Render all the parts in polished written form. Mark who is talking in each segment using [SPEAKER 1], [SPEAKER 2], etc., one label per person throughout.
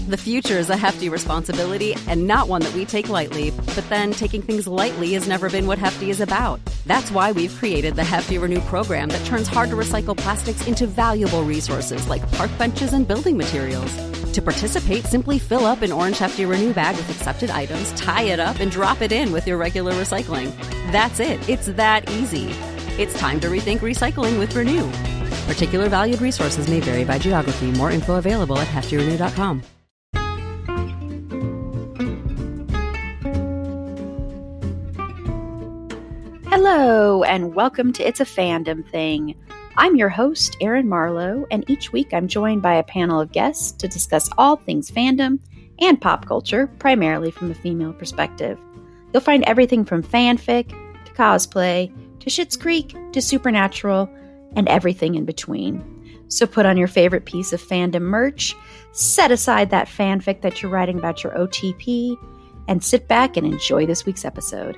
[SPEAKER 1] The future is a hefty responsibility and not one that we take lightly, but then taking things lightly has never been what Hefty is about. That's why we've created the Hefty Renew program that turns hard-to-recycle plastics into valuable resources like park benches and building materials. To participate, simply fill up an orange Hefty Renew bag with accepted items, tie it up, and drop it in with your regular recycling. That's it. It's that easy. It's time to rethink recycling with Renew. Particular valued resources may vary by geography. More info available at heftyrenew.com.
[SPEAKER 2] Hello, and welcome to It's a Fandom Thing. I'm your host, Erin Marlowe, and each week I'm joined by a panel of guests to discuss all things fandom and pop culture, primarily from a female perspective. You'll find everything from fanfic to cosplay to Schitt's Creek to Supernatural and everything in between. So put on your favorite piece of fandom merch, set aside that fanfic that you're writing about your OTP, and sit back and enjoy this week's episode.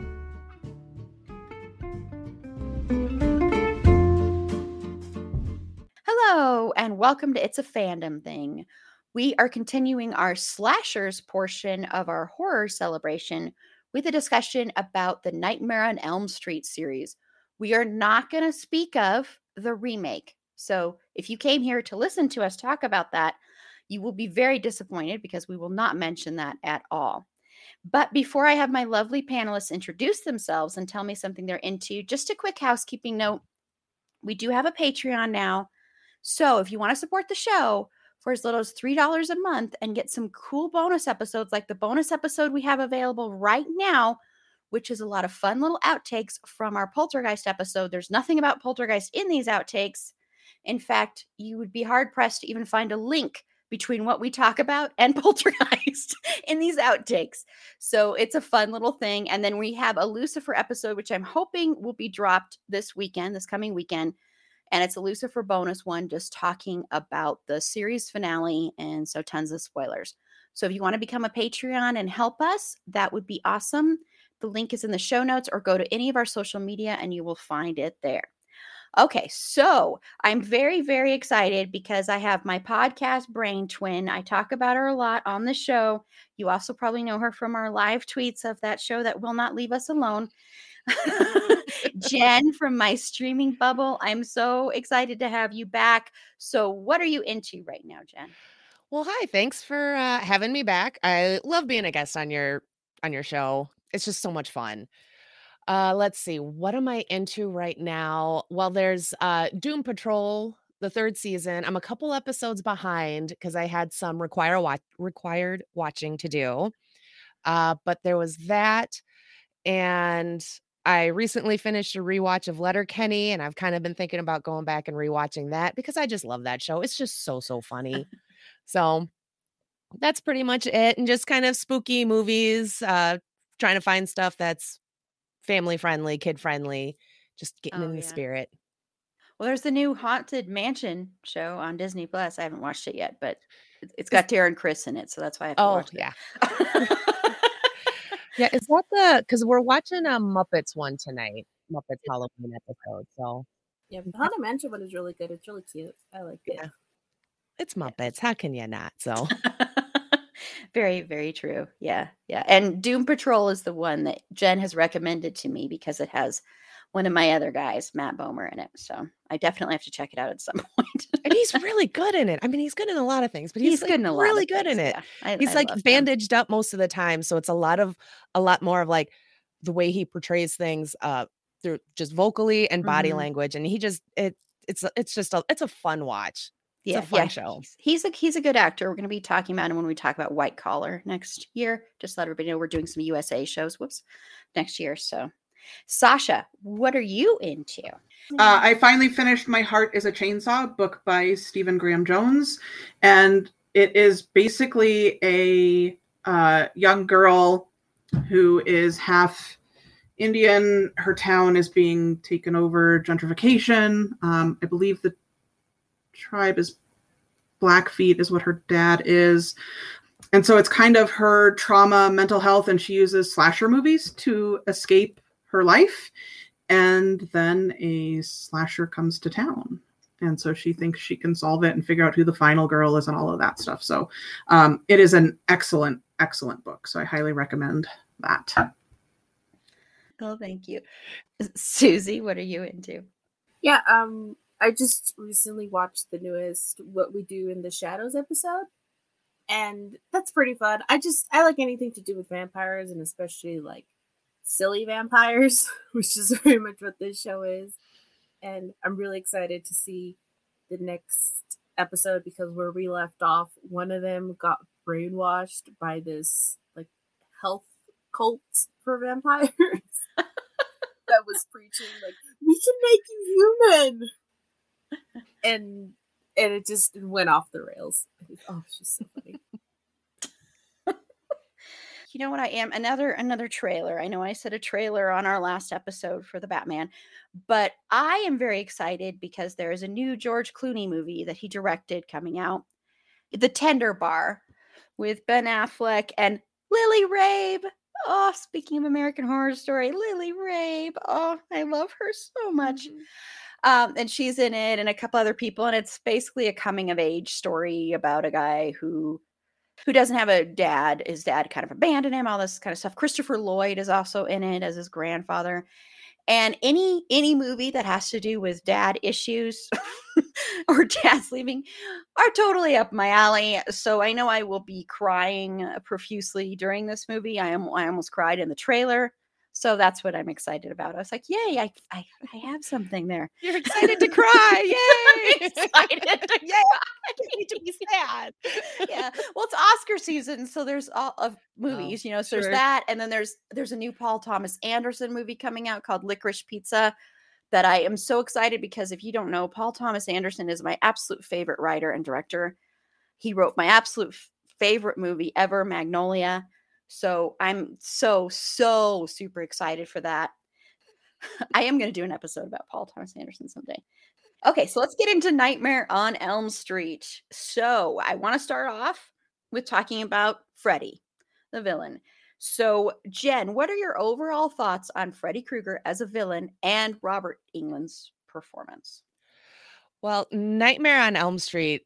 [SPEAKER 2] Hello, and welcome to It's a Fandom Thing. We are continuing our slashers portion of our horror celebration with a discussion about the Nightmare on Elm Street series. We are not going to speak of the remake. So if you came here to listen to us talk about that, you will be very disappointed because we will not mention that at all. But before I have my lovely panelists introduce themselves and tell me something they're into, just a quick housekeeping note. We do have a Patreon now. So if you want to support the show for as little as $3 a month and get some cool bonus episodes like the bonus episode we have available right now, which is a lot of fun little outtakes from our Poltergeist episode. There's nothing about Poltergeist in these outtakes. In fact, you would be hard-pressed to even find a link between what we talk about and Poltergeist in these outtakes. So it's a fun little thing. And then we have a Lucifer episode, which I'm hoping will be dropped this coming weekend. And it's a Lucifer bonus one, just talking about the series finale. And so tons of spoilers. So if you want to become a Patreon and help us, that would be awesome. The link is in the show notes, or go to any of our social media and you will find it there. Okay, so I'm very, very excited because I have my podcast brain twin. I talk about her a lot on the show. You also probably know her from our live tweets of that show that will not leave us alone. Jen from my streaming bubble. I'm so excited to have you back. So what are you into right now, Jen?
[SPEAKER 3] Well, hi. Thanks for having me back. I love being a guest on your show. It's just so much fun. Let's see. What am I into right now? Well, there's Doom Patrol, the 3rd season. I'm a couple episodes behind because I had some required watching to do. But there was that, and I recently finished a rewatch of Letterkenny, and I've kind of been thinking about going back and rewatching that because I just love that show. It's just so funny. So that's pretty much it. And just kind of spooky movies, trying to find stuff that's family friendly, kid friendly, just getting in the spirit.
[SPEAKER 2] Well, there's the new Haunted Mansion show on Disney Plus. I haven't watched it yet, but it's got Tara and Chris in it, so that's why I have to watch it.
[SPEAKER 3] Yeah. Yeah, is that because we're watching a Muppets one tonight, Muppets Halloween episode. So
[SPEAKER 4] yeah, the Haunted Mansion one is really good. It's really cute. I like it.
[SPEAKER 3] Yeah. It's Muppets. How can you not? So
[SPEAKER 2] very, very true. Yeah. And Doom Patrol is the one that Jen has recommended to me because it has one of my other guys, Matt Bomer, in it. So I definitely have to check it out at some point.
[SPEAKER 3] And he's really good in it. I mean, he's good in a lot of things, but he's good in a lot really good in it. Yeah. He's like bandaged up most of the time, so it's a lot more of like the way he portrays things through just vocally and body language, and it's a fun watch. It's a fun show.
[SPEAKER 2] He's a good actor. We're going to be talking about him when we talk about White Collar next year. Just let everybody know we're doing some USA shows. Next year. So, Sasha, what are you into?
[SPEAKER 5] I finally finished My Heart is a Chainsaw, book by Stephen Graham Jones, and it is basically a young girl who is half Indian. Her town is being taken over, gentrification. I believe the tribe is Blackfeet is what her dad is. And so it's kind of her trauma, mental health, and she uses slasher movies to escape her life. And then a slasher comes to town. And so she thinks she can solve it and figure out who the final girl is and all of that stuff. So it is an excellent, excellent book. So I highly recommend that.
[SPEAKER 2] Oh, thank you. Susie, what are you into?
[SPEAKER 4] Yeah, I just recently watched the newest What We Do in the Shadows episode, and that's pretty fun. I like anything to do with vampires, and especially like silly vampires, which is very much what this show is. And I'm really excited to see the next episode, because where we left off, one of them got brainwashed by this like health cult for vampires that was preaching like, we can make you human, and it just went off the rails. Oh, it's just so funny.
[SPEAKER 2] You know what I am? Another trailer. I know I said a trailer on our last episode for the Batman, but I am very excited because there is a new George Clooney movie that he directed coming out, The Tender Bar, with Ben Affleck and Lily Rabe. Oh, speaking of American Horror Story, Lily Rabe. Oh, I love her so much. And she's in it, and a couple other people, and it's basically a coming of age story about a guy who doesn't have a dad. His dad kind of abandoned him, all this kind of stuff. Christopher Lloyd is also in it as his grandfather. And any movie that has to do with dad issues or dad's leaving are totally up my alley. So I know I will be crying profusely during this movie. I almost cried in the trailer. So that's what I'm excited about. I was like, yay, I have something there.
[SPEAKER 3] You're excited to cry. Yay.
[SPEAKER 2] Excited to
[SPEAKER 3] Yay. I can't wait to be sad.
[SPEAKER 2] Yeah. Well, it's Oscar season, so there's all of movies, so
[SPEAKER 3] sure.
[SPEAKER 2] there's that, and then there's a new Paul Thomas Anderson movie coming out called Licorice Pizza that I am so excited, because if you don't know, Paul Thomas Anderson is my absolute favorite writer and director. He wrote my absolute favorite movie ever, Magnolia. So I'm so super excited for that. I am going to do an episode about Paul Thomas Anderson someday. Okay, so let's get into Nightmare on Elm Street. So I want to start off with talking about Freddy, the villain. So Jen, what are your overall thoughts on Freddy Krueger as a villain and Robert Englund's performance?
[SPEAKER 3] Well, Nightmare on Elm Street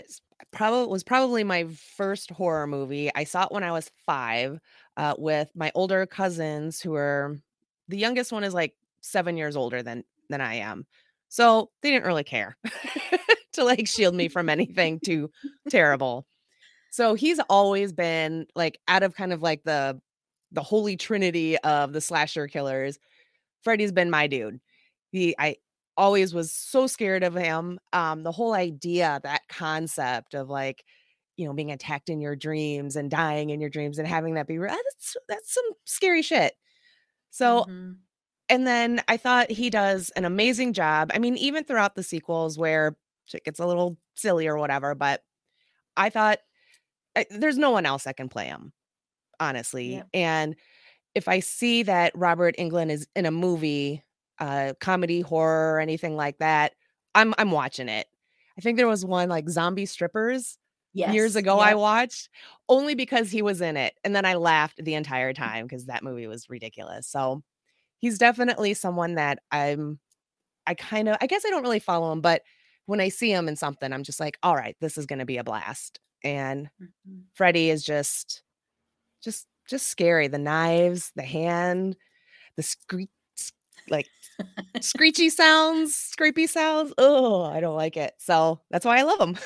[SPEAKER 3] was probably my first horror movie. I saw it when I was 5 with my older cousins, who are, the youngest one is like 7 years older than I am. So they didn't really care to like shield me from anything too terrible. So he's always been like, out of kind of like the holy trinity of the slasher killers, Freddy's been my dude. I always was so scared of him. The whole idea, that concept of like, being attacked in your dreams and dying in your dreams and having that be real, that's some scary shit. So, and then I thought he does an amazing job. I mean, even throughout the sequels where shit gets a little silly or whatever, but I thought there's no one else that can play him, honestly. Yep. And if I see that Robert Englund is in a movie, comedy, horror, or anything like that, I'm watching it. I think there was one like Zombie Strippers years ago. Yep. I watched only because he was in it, and then I laughed the entire time because that movie was ridiculous. So he's definitely someone that I guess I don't really follow him, but when I see him in something, I'm just like, all right, this is going to be a blast. And Freddy is just scary. The knives, the hand, the screechy sounds, scrapey sounds. Oh, I don't like it. So that's why I love him.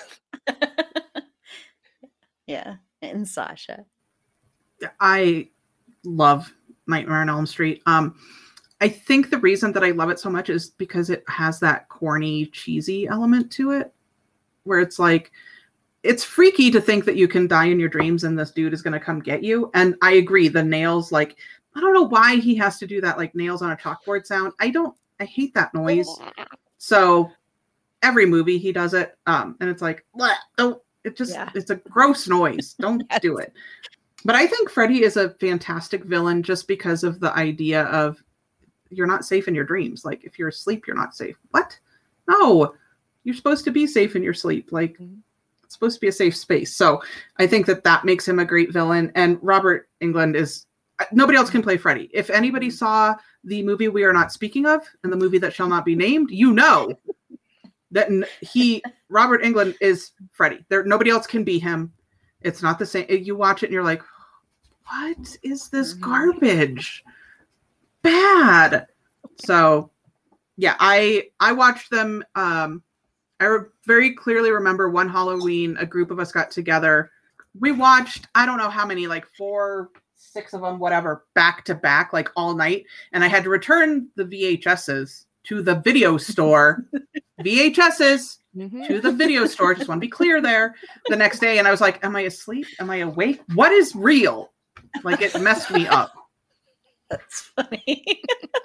[SPEAKER 2] Yeah. And Sasha.
[SPEAKER 5] I love Nightmare on Elm Street. I think the reason that I love it so much is because it has that corny, cheesy element to it, where it's like, it's freaky to think that you can die in your dreams and this dude is going to come get you. And I agree, the nails, like, I don't know why he has to do that, like nails on a chalkboard sound. I hate that noise. So every movie he does it. And it's like, don't, it's a gross noise. Don't do it. But I think Freddy is a fantastic villain just because of the idea of you're not safe in your dreams. Like if you're asleep, you're not safe. What? No, you're supposed to be safe in your sleep. Like it's supposed to be a safe space. So I think that makes him a great villain. And Robert Englund is, nobody else can play Freddy. If anybody saw the movie We Are Not Speaking Of and the movie That Shall Not Be Named, Robert Englund is Freddy. Nobody else can be him. It's not the same. You watch it and you're like, what is this garbage? Bad. So yeah, I watched them. I very clearly remember one Halloween, a group of us got together. We watched, I don't know how many, like 4, 6 of them, whatever, back to back, like all night. And I had to return the VHSs to the video store. VHSs to the video store. Just want to be clear there. The next day. And I was like, am I asleep? Am I awake? What is real? Like, it messed me up.
[SPEAKER 2] That's funny.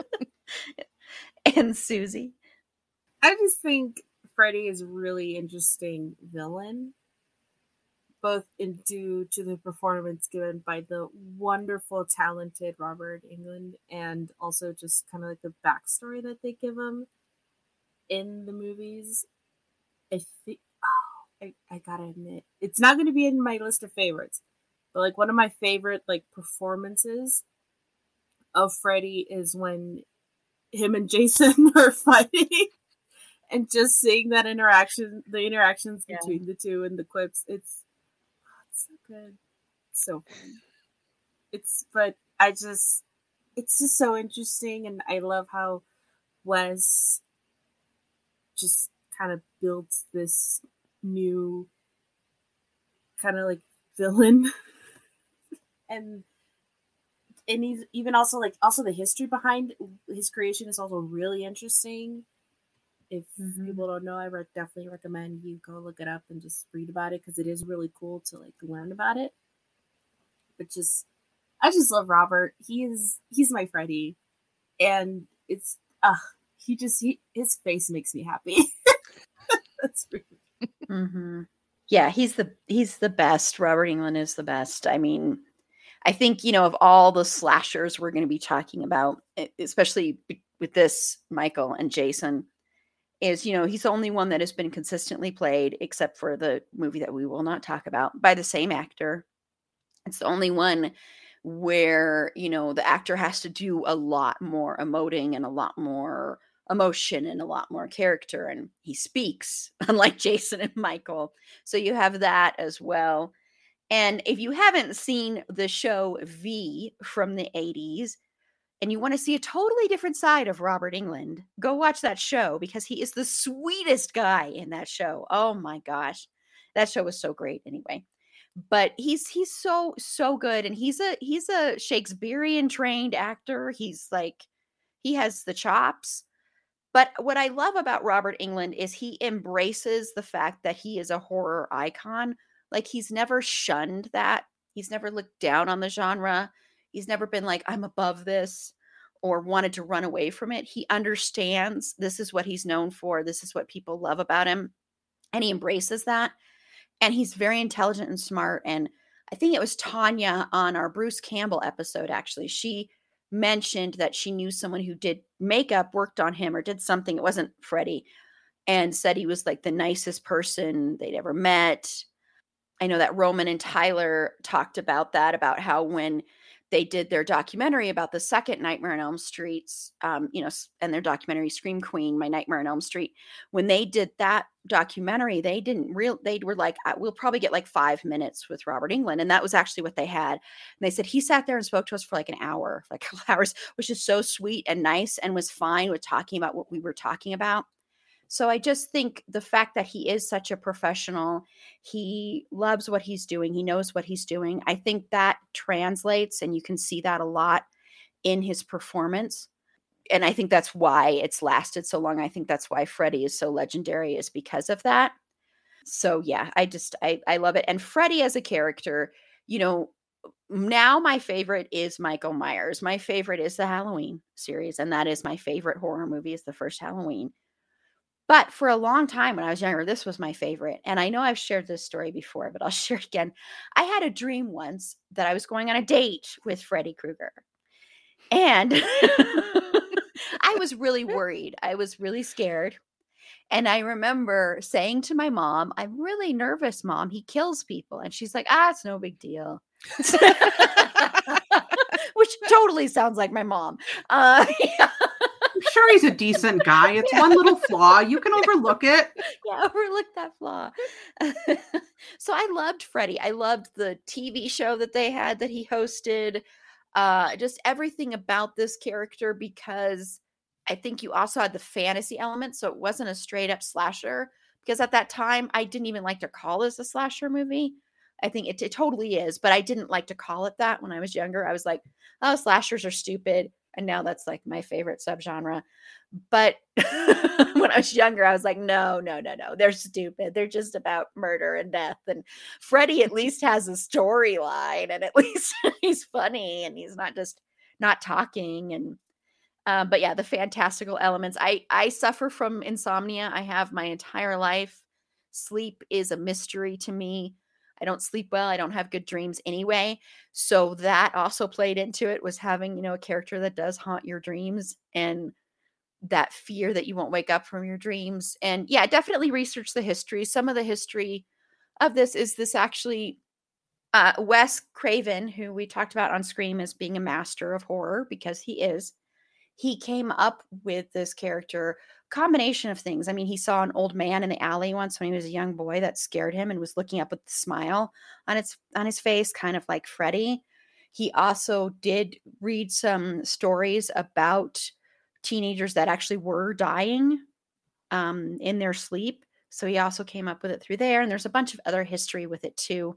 [SPEAKER 2] And Susie?
[SPEAKER 4] I just think Freddy is a really interesting villain, both due to the performance given by the wonderful, talented Robert Englund, and also just kind of like the backstory that they give him in the movies. I think, I gotta admit, it's not going to be in my list of favorites, but like one of my favorite like performances of Freddy is when him and Jason are fighting. And just seeing that the interactions between the two and the quips, it's so good. It's so fun. It's just so interesting. And I love how Wes just kind of builds this new kind of like villain. and he's even also the history behind his creation is also really interesting. If people don't know, I definitely recommend you go look it up and just read about it, because it is really cool to like learn about it. But I just love Robert. He's my Freddy, and it's his face makes me happy. That's really
[SPEAKER 2] Yeah, he's the best. Robert Englund is the best. I mean, I think, of all the slashers we're going to be talking about, especially with this Michael and Jason, is, he's the only one that has been consistently played, except for the movie that we will not talk about, by the same actor. It's the only one where, the actor has to do a lot more emoting and a lot more emotion and a lot more character, and he speaks, unlike Jason and Michael. So you have that as well. And if you haven't seen the show V from the 80s, and you want to see a totally different side of Robert Englund, go watch that show, because he is the sweetest guy in that show. Oh my gosh. That show was so great anyway. But he's so good, and he's a Shakespearean trained actor. He has the chops. But what I love about Robert Englund is he embraces the fact that he is a horror icon. Like, he's never shunned that. He's never looked down on the genre. He's never been like, I'm above this, or wanted to run away from it. He understands this is what he's known for. This is what people love about him. And he embraces that. And he's very intelligent and smart. And I think it was Tanya on our Bruce Campbell episode, actually. She mentioned that she knew someone who did makeup, worked on him, or did something. It wasn't Freddy. And said he was like the nicest person they'd ever met. I know that Roman and Tyler talked about that, about how when they did their documentary about the second Nightmare on Elm Street, and their documentary Scream Queen, My Nightmare on Elm Street, when they did that documentary, they were like, we'll probably get like 5 minutes with Robert Englund. And that was actually what they had. And they said, he sat there and spoke to us for like an hour, like a couple hours, which is so sweet and nice, and was fine with talking about what we were talking about. So I just think the fact that he is such a professional, he loves what he's doing, he knows what he's doing. I think that translates, and you can see that a lot in his performance. And I think that's why it's lasted so long. I think that's why Freddy is so legendary, is because of that. So yeah, I love it. And Freddy as a character, now my favorite is Michael Myers. My favorite is the Halloween series, and that is my favorite horror movie, is the first Halloween. But for a long time when I was younger, this was my favorite. And I know I've shared this story before, but I'll share it again. I had a dream once that I was going on a date with Freddy Krueger. And I was really worried. I was really scared. And I remember saying to my mom, I'm really nervous, Mom. He kills people. And she's like, it's no big deal. Which totally sounds like my mom. Yeah.
[SPEAKER 5] sure he's a decent guy. It's one little flaw. You can overlook it.
[SPEAKER 2] Yeah, overlook that flaw. So I loved Freddie. I loved the TV show that they had that he hosted. Just everything about this character, because I think you also had the fantasy element. So it wasn't a straight up slasher, because at that time I didn't even like to call this a slasher movie. I think it totally is, but I didn't like to call it that when I was younger. I was like, oh, slashers are stupid. And now that's like my favorite subgenre. But when I was younger, I was like, no. They're stupid. They're just about murder and death. And Freddie at least has a storyline, and at least he's funny, and he's not just not talking. And but yeah, the fantastical elements. I suffer from insomnia. I have my entire life. Sleep is a mystery to me. I don't sleep well. I don't have good dreams anyway. So that also played into it, was having, a character that does haunt your dreams, and that fear that you won't wake up from your dreams. And yeah, definitely research the history. Some of the history of this actually, Wes Craven, who we talked about on Scream as being a master of horror, because he is. He came up with this character combination of things. I mean, he saw an old man in the alley once when he was a young boy that scared him, and was looking up with a smile on his face, kind of like Freddy. He also did read some stories about teenagers that actually were dying in their sleep. So he also came up with it through there. And there's a bunch of other history with it too.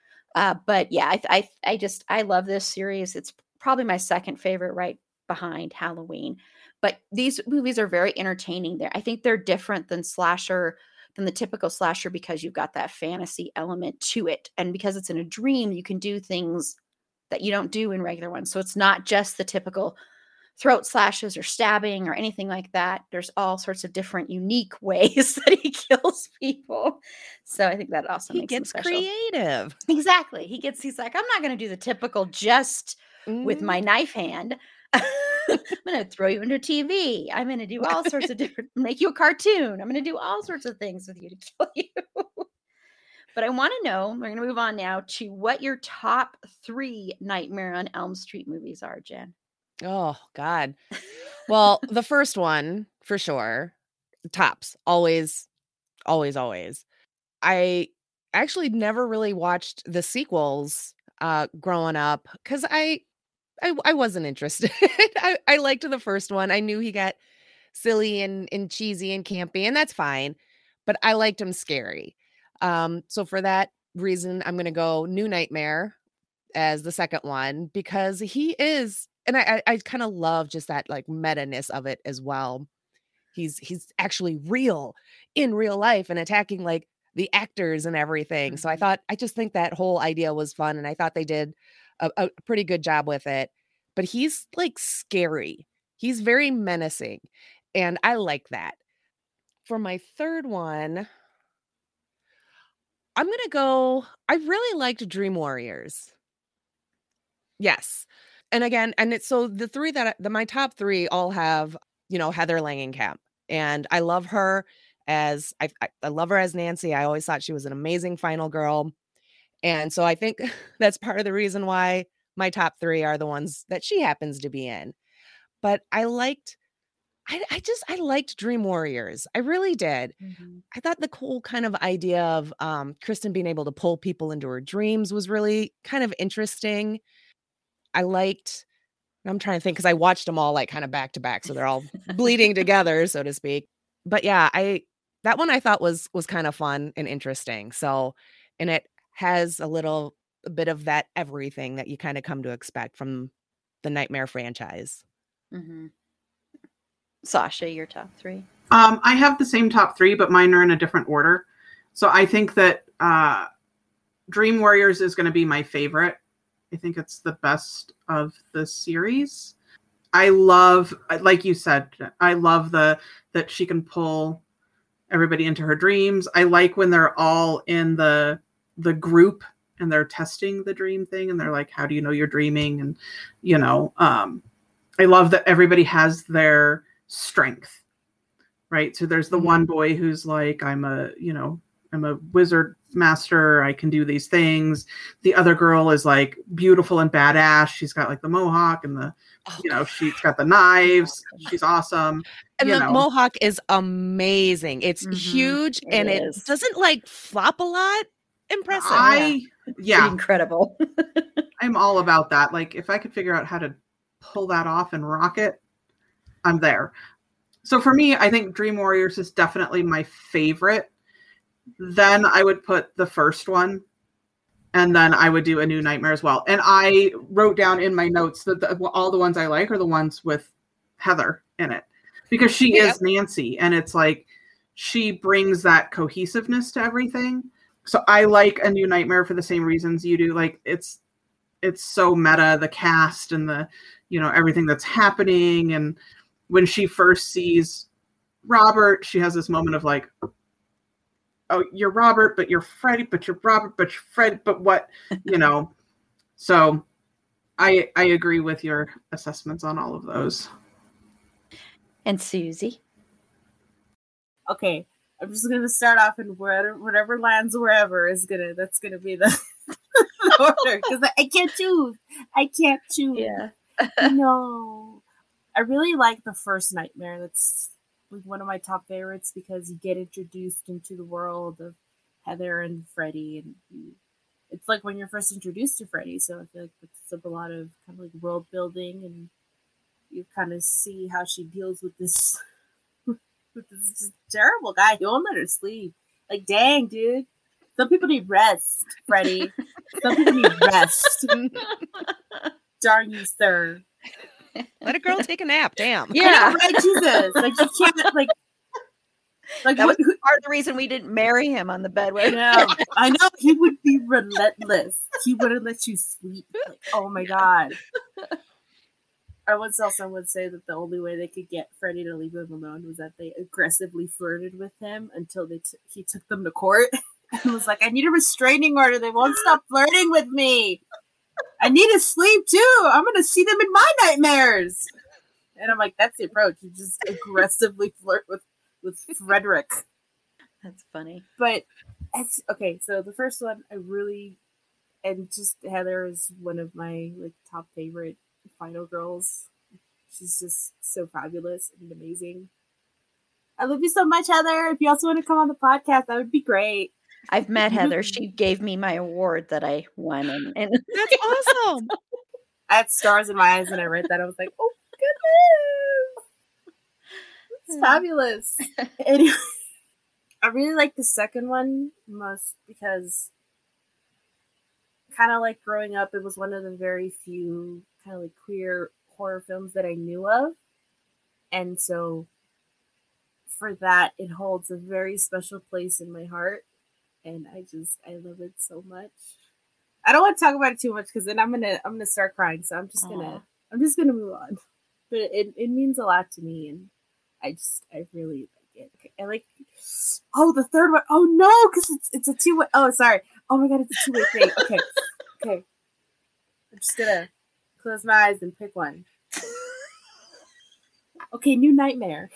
[SPEAKER 2] But yeah, I love this series. It's probably my second favorite, right behind Halloween. But these movies are very entertaining. I think they're different than the typical slasher, because you've got that fantasy element to it. And because it's in a dream, you can do things that you don't do in regular ones. So it's not just the typical throat slashes or stabbing or anything like that. There's all sorts of different unique ways that he kills people. So I think that also makes him special.
[SPEAKER 3] Creative.
[SPEAKER 2] Exactly. He's like, I'm not going to do the typical just with my knife hand. I'm going to throw you into TV. I'm going to do all sorts of make you a cartoon. I'm going to do all sorts of things with you to kill you. But I want to know, we're going to move on now to what your top 3 Nightmare on Elm Street movies are, Jen.
[SPEAKER 3] Oh, God. Well, the first one, for sure. Tops. Always, always, always. I actually never really watched the sequels growing up, because I wasn't interested. I liked the first one. I knew he got silly and cheesy and campy, and that's fine. But I liked him scary. So for that reason, I'm going to go New Nightmare as the second one, because he is, and I kind of love just that like meta-ness of it as well. He's actually real in real life and attacking like the actors and everything. So I just think that whole idea was fun, and I thought they did a pretty good job with it. But he's like scary. He's very menacing, and I like that. For my third one, I'm going to go, I really liked Dream Warriors. Yes. And again, it's so the three my top 3 all have, Heather Langenkamp, and I love her as, I love her as Nancy. I always thought she was an amazing final girl. And so I think that's part of the reason why my top 3 are the ones that she happens to be in. But I liked Dream Warriors. I really did. Mm-hmm. I thought the cool kind of idea of Kristen being able to pull people into her dreams was really kind of interesting. I'm trying to think, because I watched them all like kind of back to back, so they're all bleeding together, so to speak. But yeah, that one I thought was kind of fun and interesting. So, and it has a bit of that everything that you kind of come to expect from the Nightmare franchise.
[SPEAKER 2] Mm-hmm. Sasha, your top 3?
[SPEAKER 5] I have the same top 3, but mine are in a different order. So I think that Dream Warriors is going to be my favorite. I think it's the best of the series. I love, like you said, I love that she can pull everybody into her dreams. I like when they're all in the group and they're testing the dream thing, and they're like, how do you know you're dreaming? And, I love that everybody has their strength, right? So there's the one boy who's like, I'm a wizard master. I can do these things. The other girl is like beautiful and badass. She's got like the mohawk and the, she's got the knives. She's awesome.
[SPEAKER 3] And the mohawk is amazing. It's huge and it doesn't like flop a lot. Impressive.
[SPEAKER 2] Incredible.
[SPEAKER 5] I'm all about that. Like if I could figure out how to pull that off and rock it, I'm there. So for me, I think Dream Warriors is definitely my favorite. Then I would put the first one, and then I would do A New Nightmare as well. And I wrote down in my notes that all the ones I like are the ones with Heather in it, because she is Nancy, and it's like she brings that cohesiveness to everything. So I like A New Nightmare for the same reasons you do. Like it's so meta, the cast and the, everything that's happening. And when she first sees Robert, she has this moment of like, oh, you're Robert, but you're Freddy, but you're Robert, but you're Fred, but what, So I agree with your assessments on all of those.
[SPEAKER 2] And Susie?
[SPEAKER 4] Okay, I'm just gonna start off in whatever lands wherever that's gonna be the order, because I can't choose.
[SPEAKER 2] Yeah.
[SPEAKER 4] No, I really like the first Nightmare. That's like one of my top favorites because you get introduced into the world of Heather and Freddy, and it's like when you're first introduced to Freddy. So I feel like it's up a lot of kind of like world building, and you kind of see how she deals with this with this just terrible guy. He won't let her sleep. Like, dang, dude. Some people need rest, Freddy. Some people need rest. Darn you, sir.
[SPEAKER 3] Let a girl take a nap. Damn.
[SPEAKER 2] Yeah.
[SPEAKER 4] Know, right? Jesus. Like, you can't, like
[SPEAKER 2] that was part of the reason we didn't marry him on the bed.
[SPEAKER 4] Yeah, I know. He would be relentless. He wouldn't let you sleep. Like, oh my God. I once saw someone say that the only way they could get Freddy to leave him alone was that they aggressively flirted with him until he took them to court and was like, I need a restraining order. They won't stop flirting with me. I need to sleep too. I'm going to see them in my nightmares. And I'm like, that's the approach. You just aggressively flirt with Frederick.
[SPEAKER 2] That's funny.
[SPEAKER 4] But, okay, so the first one, and just Heather is one of my top favorite final girls. She's just so fabulous and amazing. I love you so much, Heather. If you also want to come on the podcast, that would be great.
[SPEAKER 2] I've met Heather. She gave me my award that I won. And
[SPEAKER 3] that's awesome.
[SPEAKER 4] I had stars in my eyes when I read that. I was like, oh, goodness. It's fabulous. Anyway, I really like the second one most because kind of like growing up, it was one of the very few kind of like queer horror films that I knew of. And so for that, it holds a very special place in my heart. And I love it so much. I don't want to talk about it too much because then I'm gonna start crying. So I'm just gonna move on. But it means a lot to me, and I really like it. Okay, I like. Oh, the third one. Oh no, because it's a two-way. Oh, sorry. Oh my God, it's a two-way thing. Okay. I'm just gonna close my eyes and pick one. Okay, New Nightmare.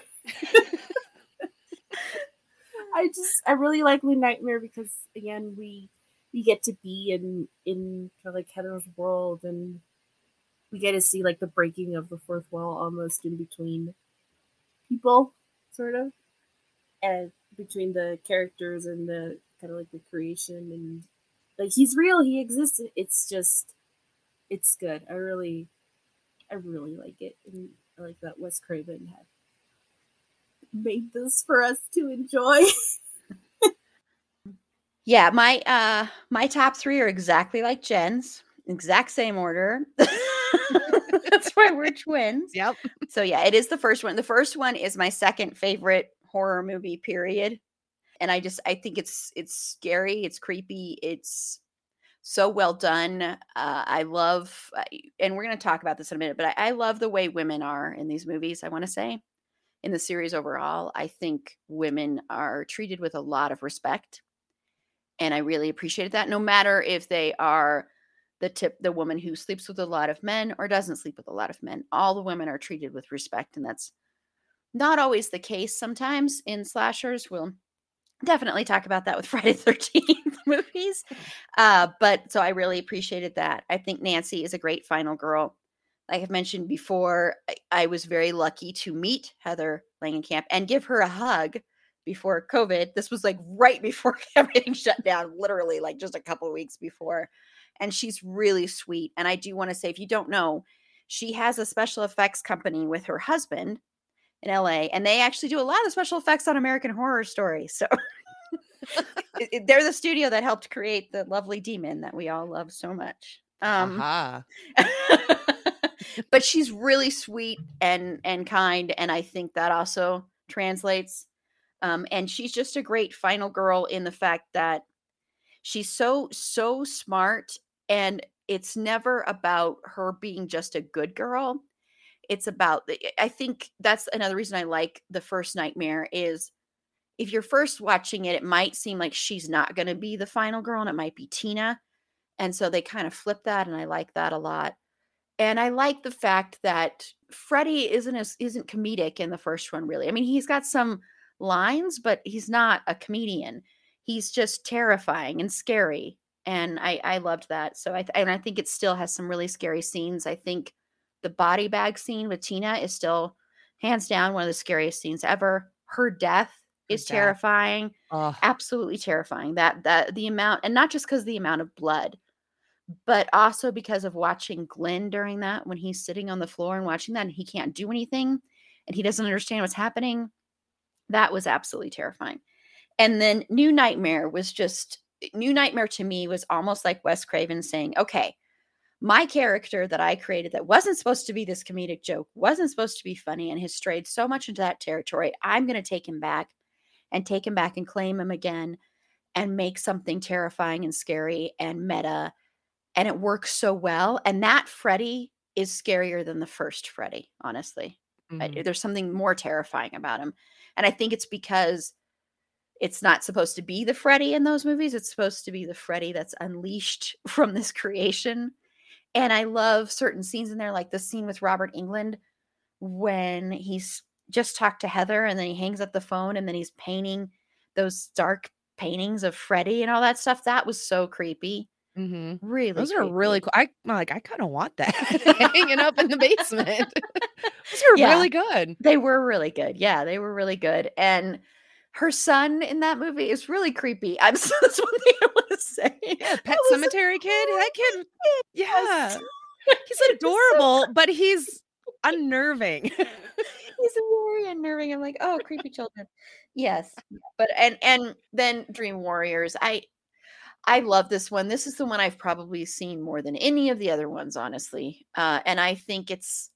[SPEAKER 4] I really like New Nightmare because again we get to be in kind of like Heather's world, and we get to see like the breaking of the fourth wall almost in between people, sort of, and between the characters and the kind of like the creation, and like he's real, he exists. It's good. I really like it, and I like that Wes Craven had made this for us to enjoy.
[SPEAKER 2] Yeah, my top three are exactly like Jen's, exact same order. That's why we're twins.
[SPEAKER 3] Yep.
[SPEAKER 2] So yeah, it is the first one. The first one is my second favorite horror movie, period. And I think it's scary, it's creepy, it's so well done. I love, and we're going to talk about this in a minute, but I love the way women are in these movies, I want to say. In the series overall, I think women are treated with a lot of respect. And I really appreciated that, no matter if they are the woman who sleeps with a lot of men or doesn't sleep with a lot of men. All the women are treated with respect, and that's not always the case sometimes in slashers. We'll definitely talk about that with Friday the 13th movies. But so I really appreciated that. I think Nancy is a great final girl. Like I've mentioned before, I was very lucky to meet Heather Langenkamp and give her a hug before COVID. This was like right before everything shut down, literally like just a couple of weeks before. And she's really sweet. And I do want to say, if you don't know, she has a special effects company with her husband in LA, and they actually do a lot of special effects on American Horror Story. So they're the studio that helped create the lovely demon that we all love so much.
[SPEAKER 3] Aha.
[SPEAKER 2] But she's really sweet and kind, and I think that also translates. And she's just a great final girl in the fact that she's so smart, and it's never about her being just a good girl. It's about, I think that's another reason I like the first Nightmare is if you're first watching it, it might seem like she's not going to be the final girl and it might be Tina. And so they kind of flip that, and I like that a lot. And I like the fact that Freddy isn't comedic in the first one, really. I mean, he's got some lines, but he's not a comedian. He's just terrifying and scary. And I loved that. So I think it still has some really scary scenes. I think the body bag scene with Tina is still hands down one of the scariest scenes ever. Her death is terrifying.
[SPEAKER 3] Oh,
[SPEAKER 2] Absolutely terrifying. That the amount, and not just because of the amount of blood, but also because of watching Glenn during that, when he's sitting on the floor and watching that and he can't do anything and he doesn't understand what's happening. That was absolutely terrifying. And then New Nightmare to me was almost like Wes Craven saying, okay, my character that I created that wasn't supposed to be this comedic joke, wasn't supposed to be funny, and has strayed so much into that territory, I'm going to take him back and claim him again and make something terrifying and scary and meta. And it works so well. And that Freddy is scarier than the first Freddy, honestly. There's something more terrifying about him. And I think it's because it's not supposed to be the Freddy in those movies. It's supposed to be the Freddy that's unleashed from this creation. And I love certain scenes in there, like the scene with Robert Englund when he's just talked to Heather and then he hangs up the phone and then he's painting those dark paintings of Freddy and all that stuff. That was so creepy. Really,
[SPEAKER 3] those are
[SPEAKER 2] creepy.
[SPEAKER 3] really cool. I kind of want that hanging up in the basement. Those are really good.
[SPEAKER 2] They were really good. Yeah, they were really good. And her son in that movie is really creepy. That's one thing I want to say.
[SPEAKER 3] Yeah, Pet Cemetery Kid. That kid. Yeah, he's adorable, but he's unnerving.
[SPEAKER 2] He's very unnerving. I'm like, oh, creepy children. Yes, but and then Dream Warriors. I love this one. This is the one I've probably seen more than any of the other ones, honestly. And I think it's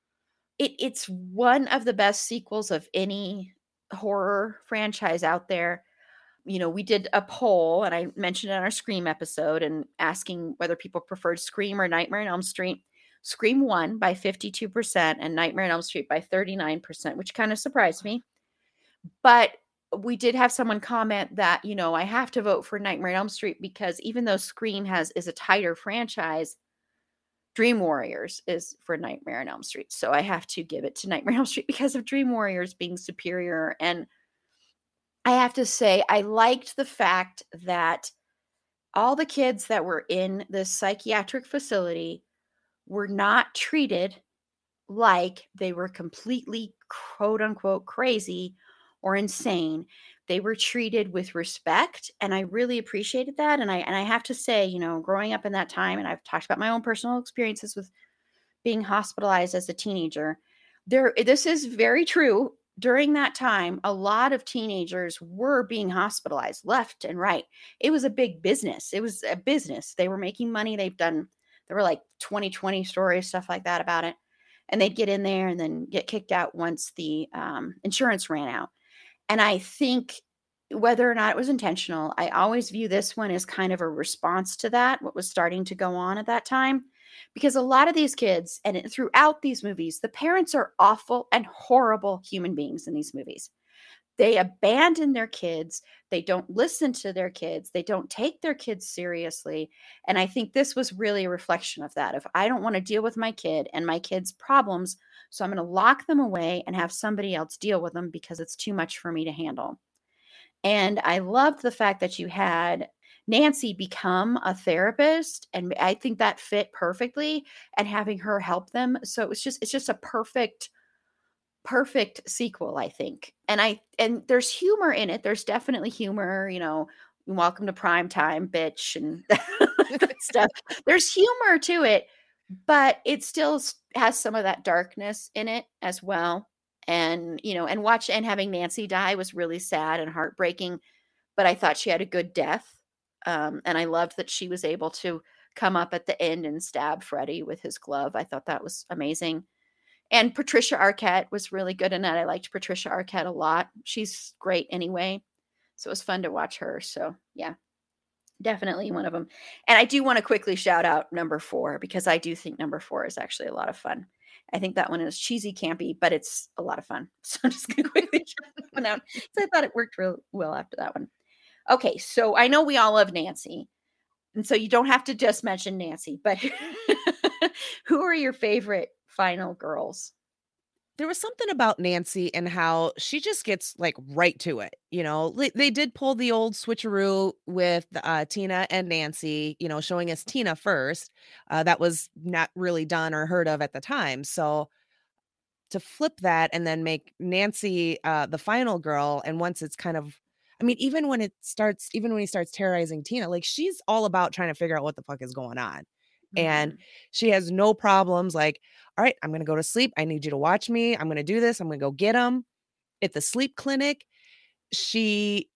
[SPEAKER 2] one of the best sequels of any horror franchise out there. You know, we did a poll, and I mentioned it on our Scream episode, and asking whether people preferred Scream or Nightmare on Elm Street. Scream won by 52% and Nightmare on Elm Street by 39%, which kind of surprised me. But we did have someone comment that, you know, I have to vote for Nightmare on Elm Street because even though Scream is a tighter franchise, Dream Warriors is for Nightmare on Elm Street. So I have to give it to Nightmare on Elm Street because of Dream Warriors being superior. And I have to say, I liked the fact that all the kids that were in this psychiatric facility were not treated like they were completely quote unquote crazy or insane. They were treated with respect, and I really appreciated that. And I have to say, you know, growing up in that time, and I've talked about my own personal experiences with being hospitalized as a teenager. This is very true. During that time, a lot of teenagers were being hospitalized left and right. It was a big business. It was a business. They were making money. There were like 2020 stories, stuff like that about it. And they'd get in there and then get kicked out once the insurance ran out. And I think whether or not it was intentional, I always view this one as kind of a response to that, what was starting to go on at that time. Because a lot of these kids, and throughout these movies, the parents are awful and horrible human beings in these movies. They abandon their kids. They don't listen to their kids. They don't take their kids seriously. And I think this was really a reflection of that. If I don't want to deal with my kid and my kid's problems, so I'm going to lock them away and have somebody else deal with them because it's too much for me to handle. And I loved the fact that you had Nancy become a therapist, and I think that fit perfectly, and having her help them. So it's just a perfect sequel, I think. And there's humor in it. There's definitely humor, welcome to prime time, bitch, and stuff. There's humor to it, but it still has some of that darkness in it as well. And, and having Nancy die was really sad and heartbreaking, but I thought she had a good death. And I loved that she was able to come up at the end and stab Freddy with his glove. I thought that was amazing. And Patricia Arquette was really good in that. I liked Patricia Arquette a lot. She's great anyway. So it was fun to watch her. So yeah, definitely one of them. And I do want to quickly shout out number 4, because I do think number 4 is actually a lot of fun. I think that one is cheesy, campy, but it's a lot of fun. So I'm just going to quickly shout that one out. So I thought it worked real well after that one. Okay, so I know we all love Nancy. And so you don't have to just mention Nancy, but who are your favorite final girls?
[SPEAKER 3] There was something about Nancy and how she just gets like right to it. They did pull the old switcheroo with Tina and Nancy, showing us Tina first. That was not really done or heard of at the time. So to flip that and then make Nancy the final girl, and once it's kind of, even when he starts terrorizing Tina, like, she's all about trying to figure out what the fuck is going on. And she has no problems. Like, all right, I'm going to go to sleep. I need you to watch me. I'm going to do this. I'm going to go get him at the sleep clinic. She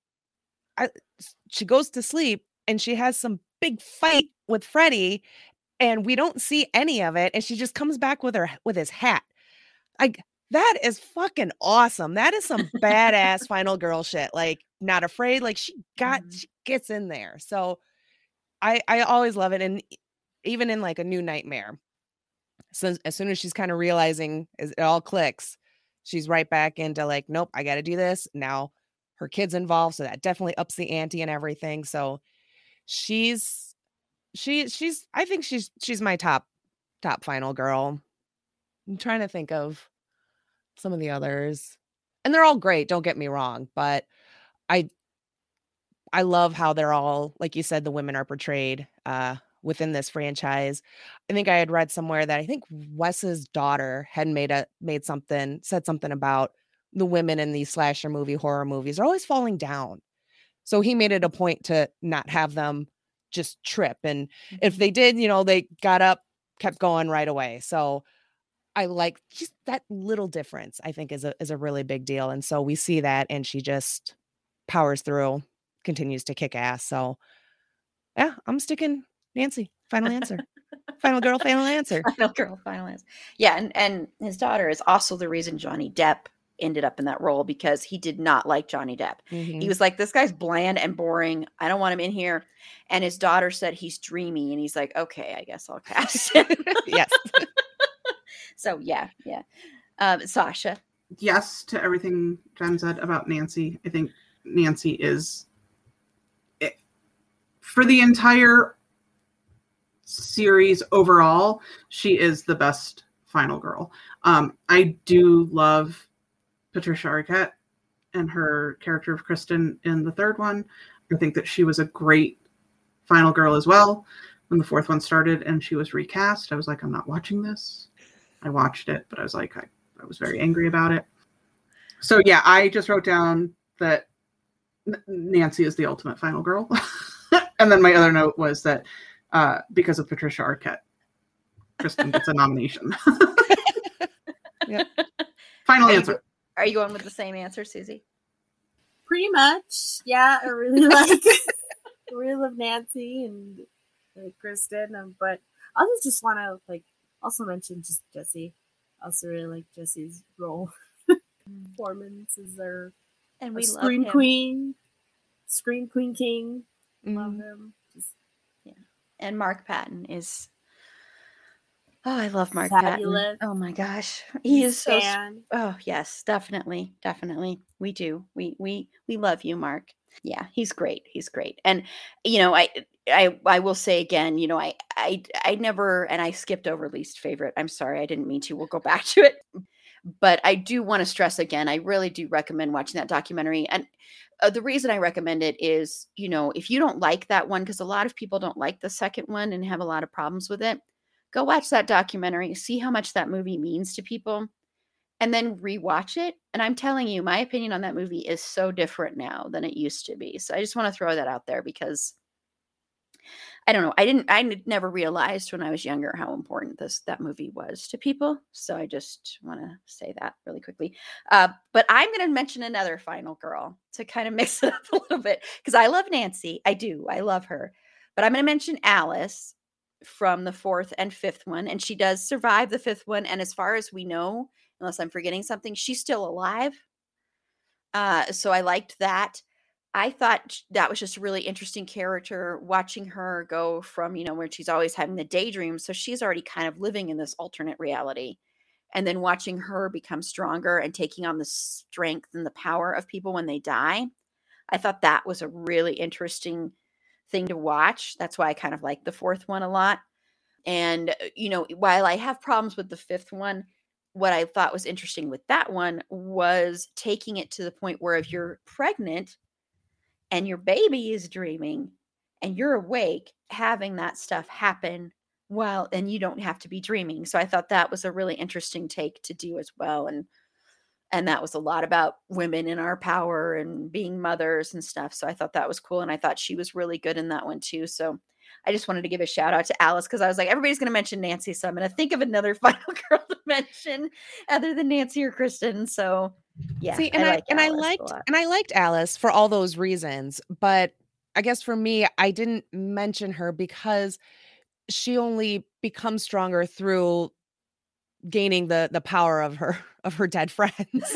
[SPEAKER 3] goes to sleep and she has some big fight with Freddy, and we don't see any of it. And she just comes back with his hat. Like, that is fucking awesome. That is some badass final girl shit. Like, not afraid. Like, she gets in there. So I always love it. And even in like a New Nightmare, so as soon as she's kind of realizing it all clicks, she's right back into like, nope, I got to do this. Now her kid's involved. So that definitely ups the ante and everything. So she's I think she's my top final girl. I'm trying to think of some of the others, and they're all great, don't get me wrong, but I love how they're all, like you said, the women are portrayed within this franchise. I think I had read somewhere that I think Wes's daughter had said something about the women in these slasher horror movies are always falling down. So he made it a point to not have them just trip. And if they did, they got up, kept going right away. So I like just that little difference, I think is a really big deal. And so we see that, and she just powers through, continues to kick ass. So yeah, I'm sticking Nancy. Final answer. Final girl, final answer.
[SPEAKER 2] Final girl, final answer. Yeah, and his daughter is also the reason Johnny Depp ended up in that role, because he did not like Johnny Depp. He was like, this guy's bland and boring. I don't want him in here. And his daughter said he's dreamy, and he's like, okay, I guess I'll cast him.
[SPEAKER 3] Yes.
[SPEAKER 2] So yeah. Sasha.
[SPEAKER 5] Yes to everything Jen said about Nancy. I think Nancy is, for the entire series overall, she is the best final girl. I do love Patricia Arquette and her character of Kristen in the third one. I think that she was a great final girl as well. When the fourth one started and she was recast, I was like, I'm not watching this. I watched it, but I was like, I was very angry about it. So yeah, I just wrote down that Nancy is the ultimate final girl. And then my other note was that because of Patricia Arquette, Kristen gets a nomination.
[SPEAKER 3] Yep.
[SPEAKER 5] Final answer.
[SPEAKER 2] Are you going with the same answer, Susie?
[SPEAKER 4] Pretty much. Yeah, I really I really love Nancy and Kristen, but I just want to also mention just Jesse. I also really like Jesse's role. Performances are,
[SPEAKER 2] and we love
[SPEAKER 4] Scream
[SPEAKER 2] him.
[SPEAKER 4] Queen, Scream Queen King. Love him.
[SPEAKER 2] Yeah. And Mark Patton is. Oh, I love Mark
[SPEAKER 4] fabulous.
[SPEAKER 2] Patton. Oh my gosh, he is so.
[SPEAKER 4] Fan.
[SPEAKER 2] Oh yes, definitely. We do. We love you, Mark. Yeah, he's great. He's great. And I will say again, I never, and I skipped over least favorite. I'm sorry, I didn't mean to. We'll go back to it. But I do want to stress again, I really do recommend watching that documentary. And the reason I recommend it is, if you don't like that one, because a lot of people don't like the second one and have a lot of problems with it, go watch that documentary, see how much that movie means to people, and then rewatch it. And I'm telling you, my opinion on that movie is so different now than it used to be. So I just want to throw that out there because I don't know. I never realized when I was younger how important that movie was to people. So I just want to say that really quickly. But I'm going to mention another final girl to kind of mix it up a little bit because I love Nancy. I do. I love her. But I'm going to mention Alice from the 4th and 5th one. And she does survive the 5th one. And as far as we know, unless I'm forgetting something, she's still alive. So I liked that. I thought that was just a really interesting character, watching her go from, where she's always having the daydream. So she's already kind of living in this alternate reality. And then watching her become stronger and taking on the strength and the power of people when they die. I thought that was a really interesting thing to watch. That's why I kind of like the 4th one a lot. And, while I have problems with the 5th one, what I thought was interesting with that one was taking it to the point where if you're pregnant and your baby is dreaming and you're awake, having that stuff happen and you don't have to be dreaming. So I thought that was a really interesting take to do as well. And that was a lot about women in our power and being mothers and stuff. So I thought that was cool. And I thought she was really good in that one too. So I just wanted to give a shout out to Alice because I was like, everybody's going to mention Nancy. So I'm going to think of another final girl to mention other than Nancy or Kristen. So yeah.
[SPEAKER 3] See, and I liked Alice for all those reasons, but I guess for me, I didn't mention her because she only becomes stronger through gaining the power of her dead friends.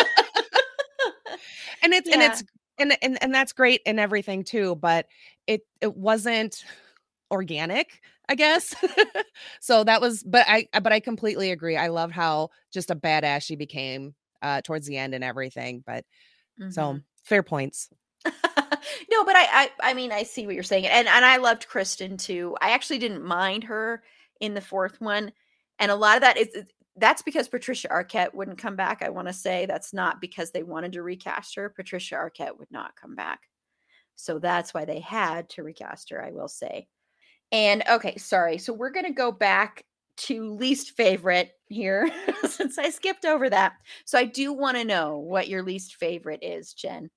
[SPEAKER 3] and that's great and everything too, but it wasn't organic, I guess. So that was, but I completely agree. I love how just a badass she became towards the end and everything. But so fair points.
[SPEAKER 2] No, but I mean, I see what you're saying. And I loved Kristen too. I actually didn't mind her in the 4th one. And a lot of that's because Patricia Arquette wouldn't come back. I want to say that's not because they wanted to recast her. Patricia Arquette would not come back. So that's why they had to recast her, I will say. And okay, sorry. So we're going to go back to least favorite here since I skipped over that. So I do want to know what your least favorite is, Jen.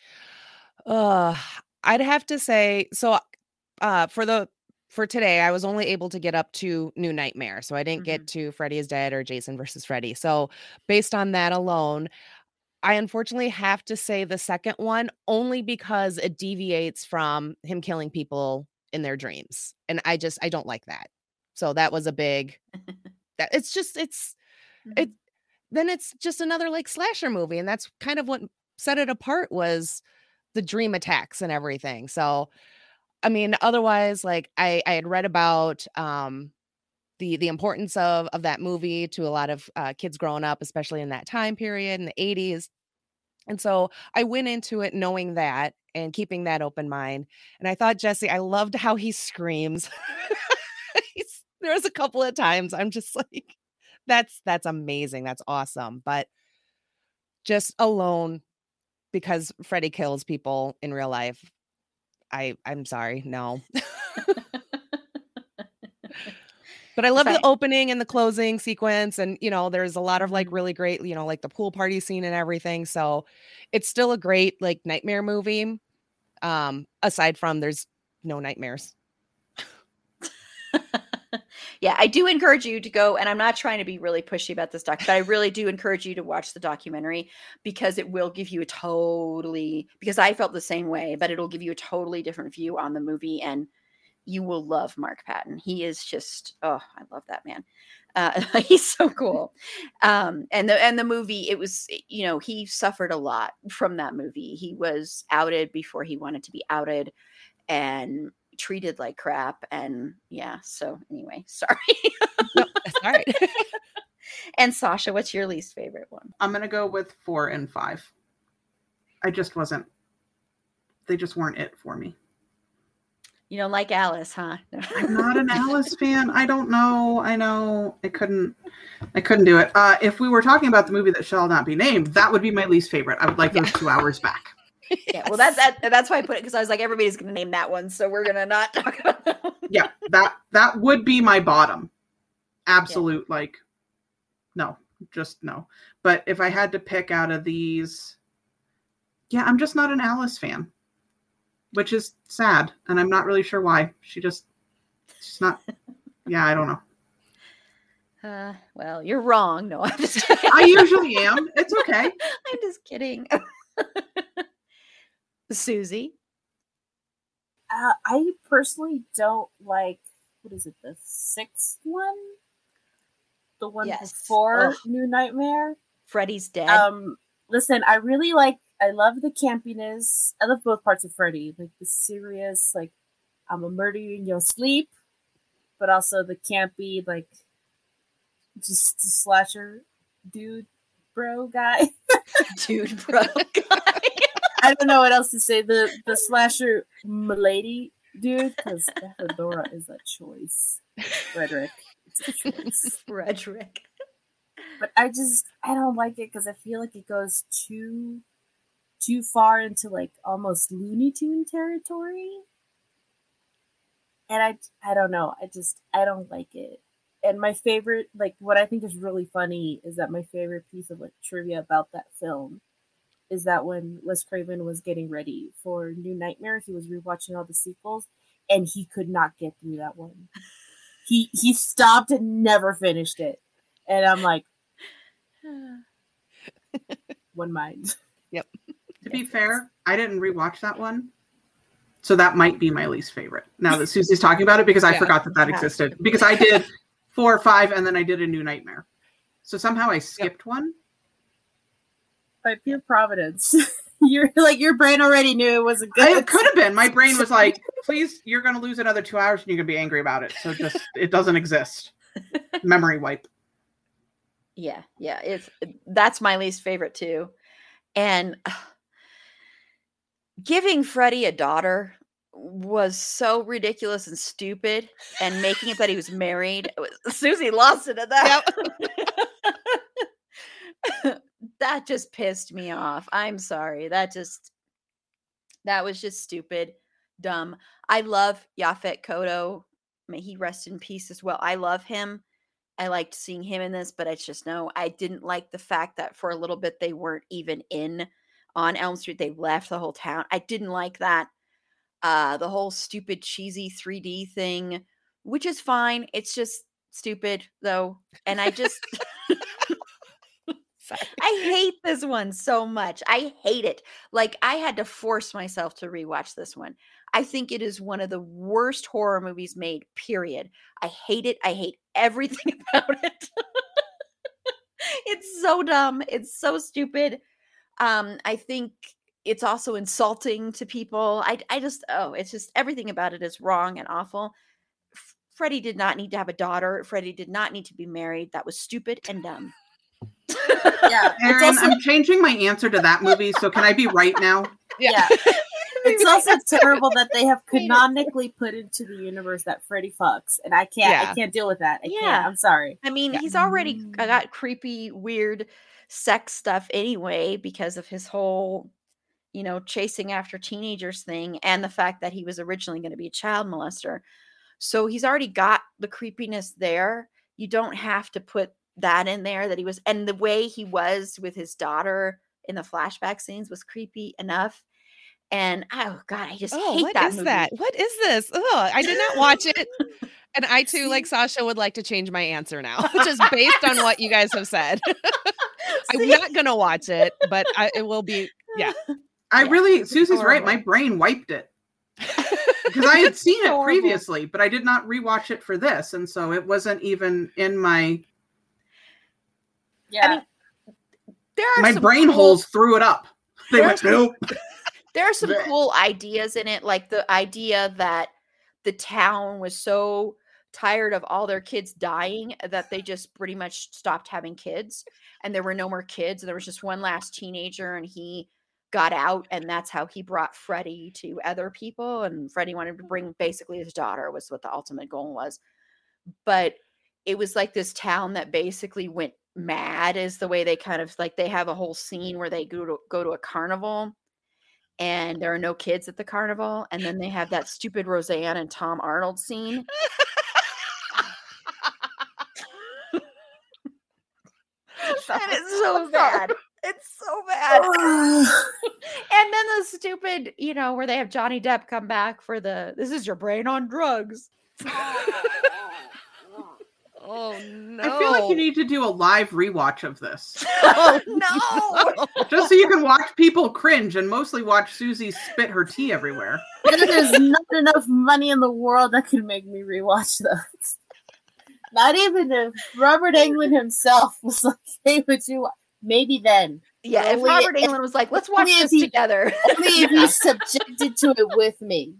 [SPEAKER 3] I'd have to say, so for today, I was only able to get up to New Nightmare. So I didn't get to Freddy is Dead or Jason versus Freddy. So based on that alone, I unfortunately have to say the second one only because it deviates from him killing people in their dreams. And I don't like that. So that was a big, then it's just another like slasher movie. And that's kind of what set it apart was the dream attacks and everything. So, I mean, otherwise, like I had read about, the importance of that movie to a lot of kids growing up, especially in that time period in the 80s. And so I went into it knowing that and keeping that open mind. And I thought, Jesse, I loved how he screams. There was a couple of times I'm just like, that's amazing. That's awesome. But just alone because Freddy kills people in real life, I'm sorry. No. But I love the opening and the closing sequence. And, there's a lot of like really great, like the pool party scene and everything. So it's still a great like nightmare movie. Aside from there's no nightmares.
[SPEAKER 2] Yeah, I do encourage you to go, and I'm not trying to be really pushy about this doc, but I really do encourage you to watch the documentary because it will give you because I felt the same way, but it'll give you a totally different view on the movie, and you will love Mark Patton. He is just, I love that man. He's so cool. And the movie, it was, he suffered a lot from that movie. He was outed before he wanted to be outed and treated like crap. And yeah, so anyway, sorry.
[SPEAKER 3] No, that's all right.
[SPEAKER 2] And Sasha, what's your least favorite one?
[SPEAKER 5] I'm going to go with 4 and 5. They just weren't it for me.
[SPEAKER 2] You don't like Alice, huh?
[SPEAKER 5] I'm not an Alice fan. I don't know. I know. I couldn't do it. If we were talking about the movie that shall not be named, that would be my least favorite. I would like those 2 hours back.
[SPEAKER 2] Yeah, well, that's why I put it, because I was like, everybody's going to name that one, so we're going to not talk about that one.
[SPEAKER 5] Yeah, that would be my bottom. Absolute, like, no, just no. But if I had to pick out of these, yeah, I'm just not an Alice fan, which is sad, and I'm not really sure why. She's not. Yeah, I don't know.
[SPEAKER 2] Well, you're wrong. No, I'm just kidding.
[SPEAKER 5] I usually am. It's okay.
[SPEAKER 2] I'm just kidding. Susie?
[SPEAKER 4] I personally don't like, what is it, the 6th one? The one before New Nightmare?
[SPEAKER 2] Freddy's dead.
[SPEAKER 4] Listen, I love the campiness. I love both parts of Freddy. Like the serious, like, I'm gonna murder you in your sleep, but also the campy, like, just the slasher dude bro guy.
[SPEAKER 2] Dude bro guy.
[SPEAKER 4] I don't know what else to say. The slasher milady dude, because Fedora is a choice. Frederick. It's a choice.
[SPEAKER 2] Frederick.
[SPEAKER 4] But I don't like it because I feel like it goes too far into like almost Looney Tune territory. And I don't know. I don't like it. And my favorite, like what I think is really funny is that my favorite piece of like trivia about that film is that when Wes Craven was getting ready for New Nightmare, he was rewatching all the sequels and he could not get through that one. He stopped and never finished it. And I'm like, one mind.
[SPEAKER 3] Yep.
[SPEAKER 5] To be fair, I didn't rewatch that one. So that might be my least favorite. Now that Susie's talking about it, because I forgot that existed. Because I did 4 or 5 and then I did a New Nightmare. So somehow I skipped one.
[SPEAKER 4] By pure providence. Your brain already knew it wasn't good.
[SPEAKER 5] It could have been. My brain was like, please, you're going to lose another 2 hours and you're going to be angry about it. So just, it doesn't exist. Memory wipe.
[SPEAKER 2] Yeah. That's my least favorite too. And giving Freddy a daughter was so ridiculous and stupid, and making it that he was married. Susie lost it at that. Yep. That just pissed me off. I'm sorry. That was just stupid, dumb. I love Yaphet Kotto. May he rest in peace as well. I love him. I liked seeing him in this, but it's just no. I didn't like the fact that for a little bit they weren't even on Elm Street. They left the whole town. I didn't like that. The whole stupid cheesy 3D thing, which is fine. It's just stupid though. And I just I hate this one so much. I hate it. Like, I had to force myself to rewatch this one. I think it is one of the worst horror movies made, period. I hate it. I hate everything about it. It's so dumb. It's so stupid. I think it's also insulting to people. It's just everything about it is wrong and awful. Freddy did not need to have a daughter. Freddy did not need to be married. That was stupid and dumb.
[SPEAKER 4] Yeah,
[SPEAKER 5] Erin, I'm changing my answer to that movie. So can I be right now?
[SPEAKER 4] Yeah. It's also terrible that they have canonically put into the universe that Freddy fucks, and I can't deal with that. I can't. I'm sorry.
[SPEAKER 2] I mean, he's already got creepy, weird sex stuff anyway because of his whole, chasing after teenagers thing, and the fact that he was originally going to be a child molester. So he's already got the creepiness there. You don't have to put that in there that he was, and the way he was with his daughter in the flashback scenes was creepy enough. And oh god, I just hate that movie.
[SPEAKER 3] That? What is this? Oh, I did not watch it. And I too, like Sasha, would like to change my answer now, just based on what you guys have said. I'm not gonna watch it, but it will be. Yeah,
[SPEAKER 5] Susie's right. My brain wiped it because I had seen it previously, but I did not rewatch it for this, and so it wasn't even in my.
[SPEAKER 4] Yeah,
[SPEAKER 5] my brain holes threw it up. They went nope.
[SPEAKER 2] There are some cool ideas in it, like the idea that the town was so tired of all their kids dying that they just pretty much stopped having kids, and there were no more kids, and there was just one last teenager, and he got out, and that's how he brought Freddie to other people. And Freddie wanted to bring basically his daughter, was what the ultimate goal was. But it was like this town that basically went mad, is the way they kind of like, they have a whole scene where they go to a carnival and there are no kids at the carnival, and then they have that stupid Roseanne and Tom Arnold scene. And it's so bad. It's so bad. And then the stupid, where they have Johnny Depp come back for this is your brain on drugs.
[SPEAKER 3] Oh no.
[SPEAKER 5] I feel like you need to do a live rewatch of this.
[SPEAKER 2] Oh no.
[SPEAKER 5] Just so you can watch people cringe and mostly watch Susie spit her tea everywhere.
[SPEAKER 4] There's not enough money in the world that could make me rewatch those. Not even if Robert Englund himself was like, hey, would you maybe then.
[SPEAKER 2] Yeah, if Robert Englund was like, let's watch this together.
[SPEAKER 4] Only if you subjected to it with me.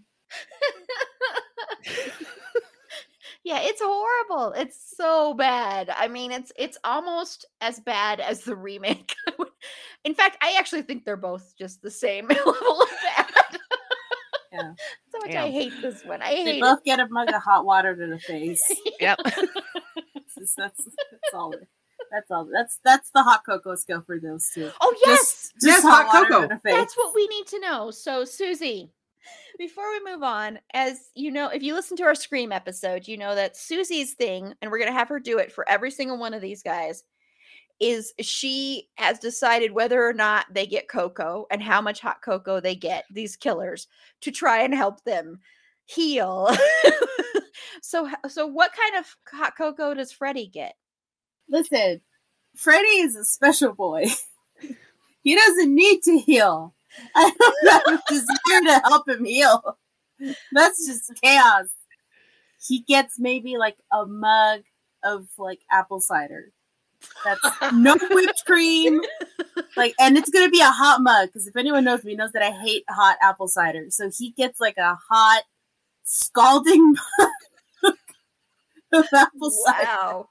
[SPEAKER 2] Yeah, it's horrible. It's so bad. I mean, it's almost as bad as the remake. In fact, I actually think they're both just the same level of bad.
[SPEAKER 4] Yeah.
[SPEAKER 2] So much I hate this one.
[SPEAKER 4] They both get a mug of hot water to the face.
[SPEAKER 3] Yep.
[SPEAKER 4] That's all. That's all. That's the hot cocoa skill for those two.
[SPEAKER 2] Oh yes,
[SPEAKER 5] just hot cocoa.
[SPEAKER 4] To the face.
[SPEAKER 2] That's what we need to know. So Susie, before we move on, as you know, if you listen to our Scream episode, you know that Susie's thing, and we're going to have her do it for every single one of these guys, is she has decided whether or not they get cocoa and how much hot cocoa they get, these killers, to try and help them heal. So what kind of hot cocoa does Freddie get?
[SPEAKER 4] Listen, Freddie is a special boy. He doesn't need to heal. I don't have a desire to help him heal. That's just chaos. He gets maybe like a mug of like apple cider. That's no whipped cream. And it's gonna be a hot mug, because if anyone knows me, knows that I hate hot apple cider. So he gets like a hot, scalding mug of apple cider.
[SPEAKER 2] Wow.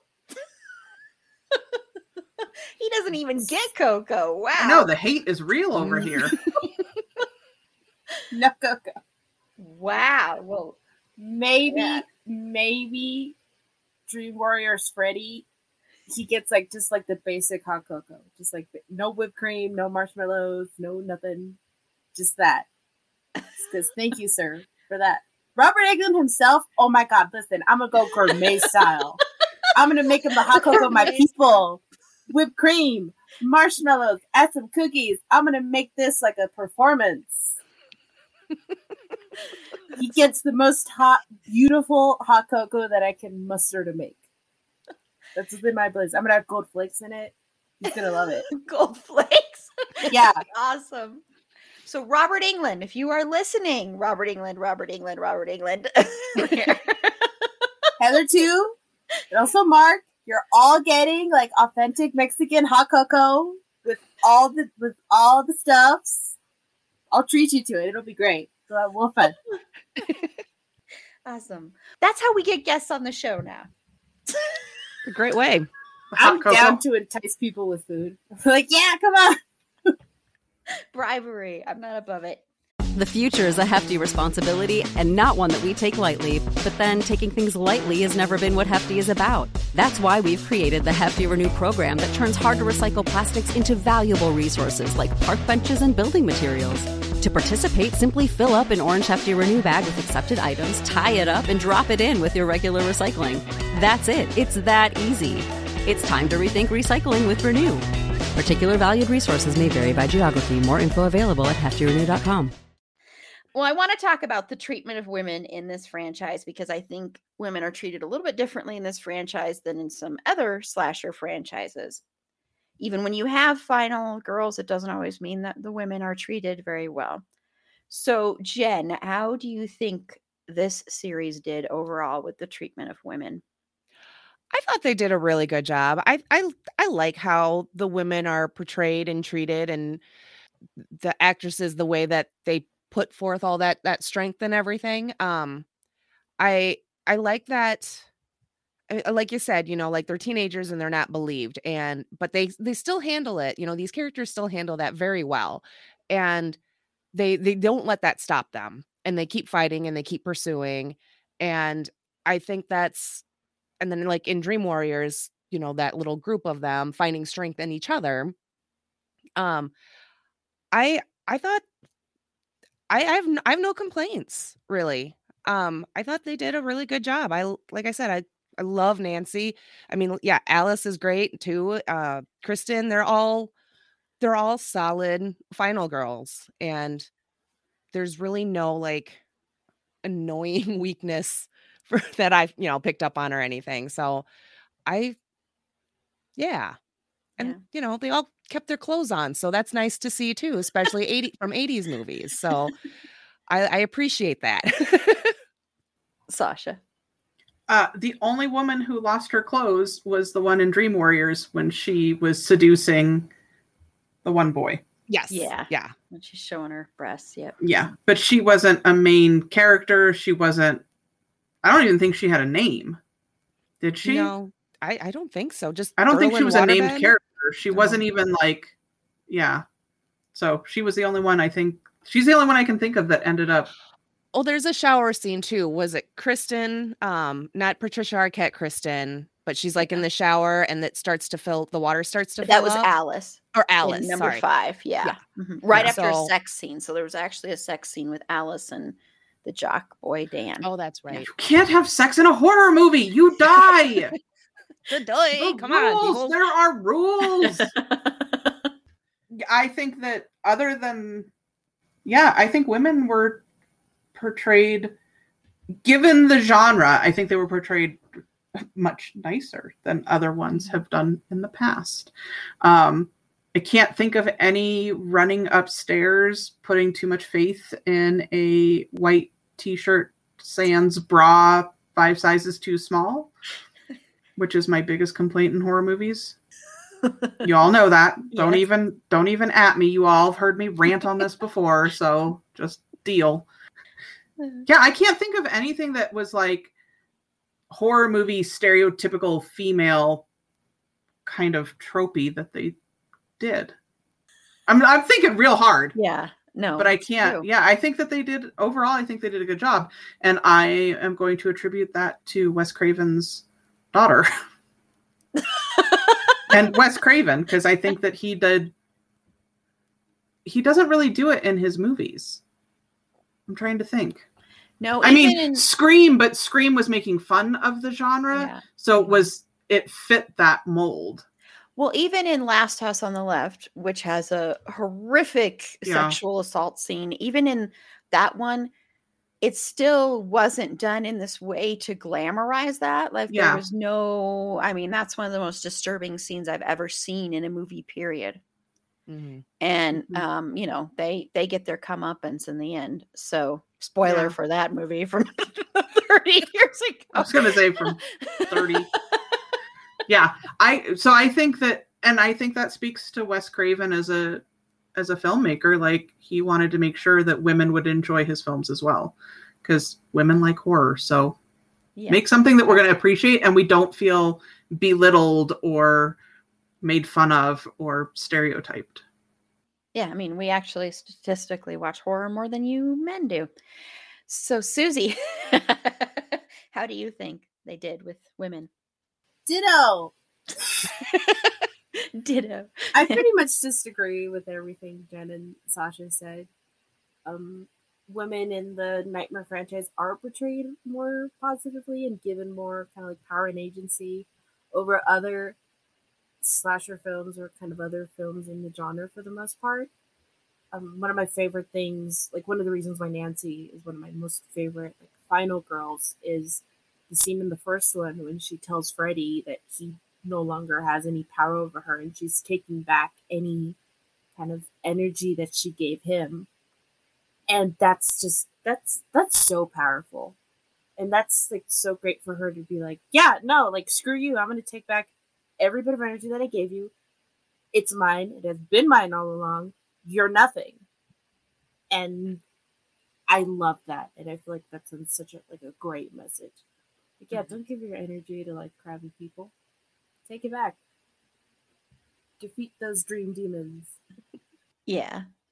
[SPEAKER 2] He doesn't even get cocoa. Wow.
[SPEAKER 5] No, the hate is real over here.
[SPEAKER 4] No cocoa.
[SPEAKER 2] Wow. Well,
[SPEAKER 4] maybe Dream Warriors Freddy, he gets just the basic hot cocoa. Just no whipped cream, no marshmallows, no nothing. Just that. Because thank you, sir, for that. Robert Englund himself, oh my God, listen, I'm going to go gourmet style. I'm going to make him the hot cocoa of my people. Whipped cream, marshmallows, add some cookies. I'm going to make this like a performance. He gets the most hot, beautiful hot cocoa that I can muster to make. That's within my bliss. I'm going to have gold flakes in it. He's going to love it.
[SPEAKER 2] Gold flakes?
[SPEAKER 4] Yeah.
[SPEAKER 2] Awesome. So Robert Englund, if you are listening, Robert Englund.
[SPEAKER 4] Heather too, and also Mark, you're all getting authentic Mexican hot cocoa with all the stuffs. I'll treat you to it. It'll be great. So we'll have fun.
[SPEAKER 2] Awesome. That's how we get guests on the show now.
[SPEAKER 3] A great way.
[SPEAKER 4] I'm down to entice people with food. Yeah, come on.
[SPEAKER 2] Bribery. I'm not above it.
[SPEAKER 1] The future is a hefty responsibility and not one that we take lightly. But then taking things lightly has never been what Hefty is about. That's why we've created the Hefty Renew program that turns hard-to-recycle plastics into valuable resources like park benches and building materials. To participate, simply fill up an orange Hefty Renew bag with accepted items, tie it up, and drop it in with your regular recycling. That's it. It's that easy. It's time to rethink recycling with Renew. Particular valued resources may vary by geography. More info available at heftyrenew.com.
[SPEAKER 2] Well, I want to talk about the treatment of women in this franchise, because I think women are treated a little bit differently in this franchise than in some other slasher franchises. Even when you have final girls, it doesn't always mean that the women are treated very well. So, Jen, how do you think this series did overall with the treatment of women?
[SPEAKER 3] I thought they did a really good job. I like how the women are portrayed and treated, and the actresses, the way that they put forth all that strength and everything. I like that. Like you said, they're teenagers and they're not believed, but they still handle it. These characters still handle that very well. And they don't let that stop them, and they keep fighting and they keep pursuing. And I think that's, and then like in Dream Warriors, you know, that little group of them finding strength in each other. Um, I thought I have no complaints really. I thought they did a really good job. Like I said, I love Nancy. I mean, yeah, Alice is great too. Kristen, they're all solid final girls, and there's really no like annoying weakness that I've, you know, picked up on or anything. So I, yeah. And,
[SPEAKER 2] Yeah.
[SPEAKER 3] you know, they all kept their clothes on. So that's nice to see too, especially 80s movies. So I appreciate that.
[SPEAKER 2] Sasha.
[SPEAKER 5] The only woman who lost her clothes was the one in Dream Warriors when she was seducing the one boy.
[SPEAKER 3] Yes.
[SPEAKER 2] Yeah.
[SPEAKER 3] Yeah.
[SPEAKER 2] When she's showing her breasts. Yep.
[SPEAKER 5] Yeah. But she wasn't a main character. She wasn't, I don't even think she had a name. Did she?
[SPEAKER 3] No, I don't think so. Just
[SPEAKER 5] I don't think
[SPEAKER 3] girl
[SPEAKER 5] she
[SPEAKER 3] in
[SPEAKER 5] was a named
[SPEAKER 3] waterbed?
[SPEAKER 5] character. She
[SPEAKER 3] No.
[SPEAKER 5] wasn't even like, yeah. So she was the only one I think, she's the only one I can think of that ended up.
[SPEAKER 3] Oh, there's a shower scene too. Was it Kristen? Not Patricia Arquette Kristen, but she's like in the shower and it starts to fill, the water starts to fill
[SPEAKER 2] That was
[SPEAKER 3] up.
[SPEAKER 2] Alice.
[SPEAKER 3] Or Alice,
[SPEAKER 2] Number
[SPEAKER 3] sorry.
[SPEAKER 2] 5. Yeah.
[SPEAKER 3] Yeah.
[SPEAKER 2] Mhm. Right
[SPEAKER 3] Yeah.
[SPEAKER 2] after a
[SPEAKER 3] So-
[SPEAKER 2] sex scene. So there was actually a sex scene with Alice and the jock boy Dan.
[SPEAKER 3] Oh, that's right.
[SPEAKER 5] You can't have sex in a horror movie. You die.
[SPEAKER 3] The
[SPEAKER 5] The
[SPEAKER 3] doy. Come on,
[SPEAKER 5] rules.
[SPEAKER 3] people.
[SPEAKER 5] There are rules. I think that other than, yeah, I think women were portrayed, given the genre, I think they were portrayed much nicer than other ones have done in the past. I can't think of any running upstairs, putting too much faith in a white t-shirt sans bra 5 sizes too small, which is my biggest complaint in horror movies. You all know that. Don't even at me. You all have heard me rant on this before, so just deal. Yeah, I can't think of anything that was like horror movie stereotypical female kind of tropey that they did. I'm thinking real hard.
[SPEAKER 2] Yeah. No.
[SPEAKER 5] But I
[SPEAKER 2] it's
[SPEAKER 5] can't.
[SPEAKER 2] true.
[SPEAKER 5] Yeah, I think that they did overall. I think they did a good job, and I am going to attribute that to Wes Craven's daughter. And Wes Craven, because I think that he doesn't really do it in his movies. I'm trying to think.
[SPEAKER 2] No,
[SPEAKER 5] I
[SPEAKER 2] even
[SPEAKER 5] mean,
[SPEAKER 2] in,
[SPEAKER 5] Scream, but Scream was making fun of the genre,
[SPEAKER 2] yeah.
[SPEAKER 5] so it fit that mold.
[SPEAKER 2] Well, even in Last House on the Left, which has a horrific
[SPEAKER 5] Yeah.
[SPEAKER 2] sexual assault scene, even in that one, it still wasn't done in this way to glamorize that. Like there
[SPEAKER 5] Yeah.
[SPEAKER 2] was no, I mean, that's one of the most disturbing scenes I've ever seen in a movie, period.
[SPEAKER 3] Mhm.
[SPEAKER 2] And
[SPEAKER 5] Mhm.
[SPEAKER 2] you know, they get their comeuppance in the end. So spoiler
[SPEAKER 5] Yeah.
[SPEAKER 2] for that movie from 30 years ago.
[SPEAKER 5] I was going to say from 30. Yeah, I think that, and I think that speaks to Wes Craven as a filmmaker. Like, he wanted to make sure that women would enjoy his films as well, because women like horror. So
[SPEAKER 2] Yeah.
[SPEAKER 5] make something that we're going to appreciate and we don't feel belittled or made fun of or stereotyped.
[SPEAKER 2] Yeah, I mean, we actually statistically watch horror more than you men do. So, Susie, how do you think they did with women?
[SPEAKER 4] Ditto.
[SPEAKER 2] Ditto.
[SPEAKER 4] I pretty much disagree with everything Jen and Sasha said. Women in the Nightmare franchise are portrayed more positively and given more kind of like power and agency over other slasher films or kind of other films in the genre for the most part. One of my favorite things, like one of the reasons why Nancy is one of my most favorite like final girls, is the scene in the first one when she tells Freddy that he no longer has any power over her and she's taking back any kind of energy that she gave him. And that's so powerful. And that's like so great for her to be like, yeah, no, like screw you. I'm going to take back every bit of energy that I gave you. It's mine. It has been mine all along. You're nothing. And I love that. And I feel like that's such a great message. Like, yeah, don't give your energy to like crabby people. Take it back. Defeat those dream demons.
[SPEAKER 2] Yeah.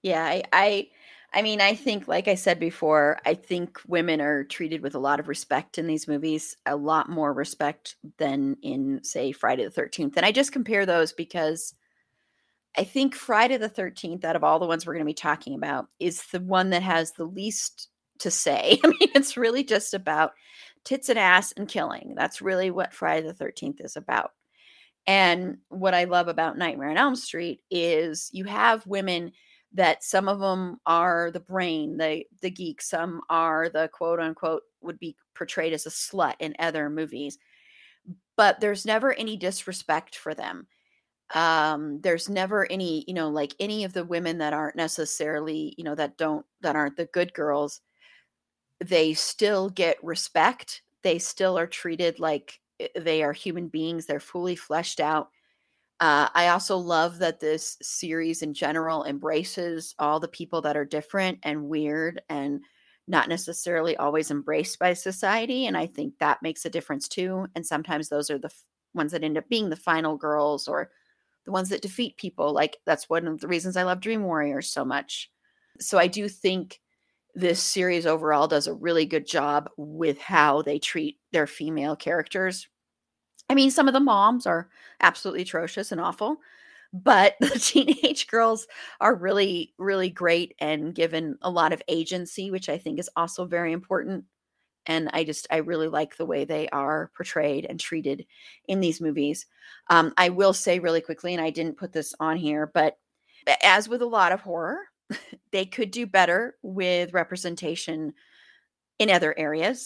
[SPEAKER 2] Yeah, I mean, I think, like I said before, I think women are treated with a lot of respect in these movies, a lot more respect than in, say, Friday the 13th. And I just compare those because I think Friday the 13th, out of all the ones we're going to be talking about, is the one that has the least to say. I mean, it's really just about tits and ass and killing. That's really what Friday the 13th is about. And what I love about Nightmare on Elm Street is you have women that some of them are the brain, the geek, some are the quote unquote would be portrayed as a slut in other movies, but there's never any disrespect for them. There's never any, like any of the women that aren't necessarily, that aren't the good girls, they still get respect. They still are treated like they are human beings. They're fully fleshed out. I also love that this series in general embraces all the people that are different and weird and not necessarily always embraced by society. And I think that makes a difference too. And sometimes those are the ones that end up being the final girls or the ones that defeat people. Like that's one of the reasons I love Dream Warriors so much. So I do think this series overall does a really good job with how they treat their female characters. I mean, some of the moms are absolutely atrocious and awful, but the teenage girls are really, really great and given a lot of agency, which I think is also very important. And I really like the way they are portrayed and treated in these movies. I will say really quickly, and I didn't put this on here, but as with a lot of horror, they could do better with representation in other areas.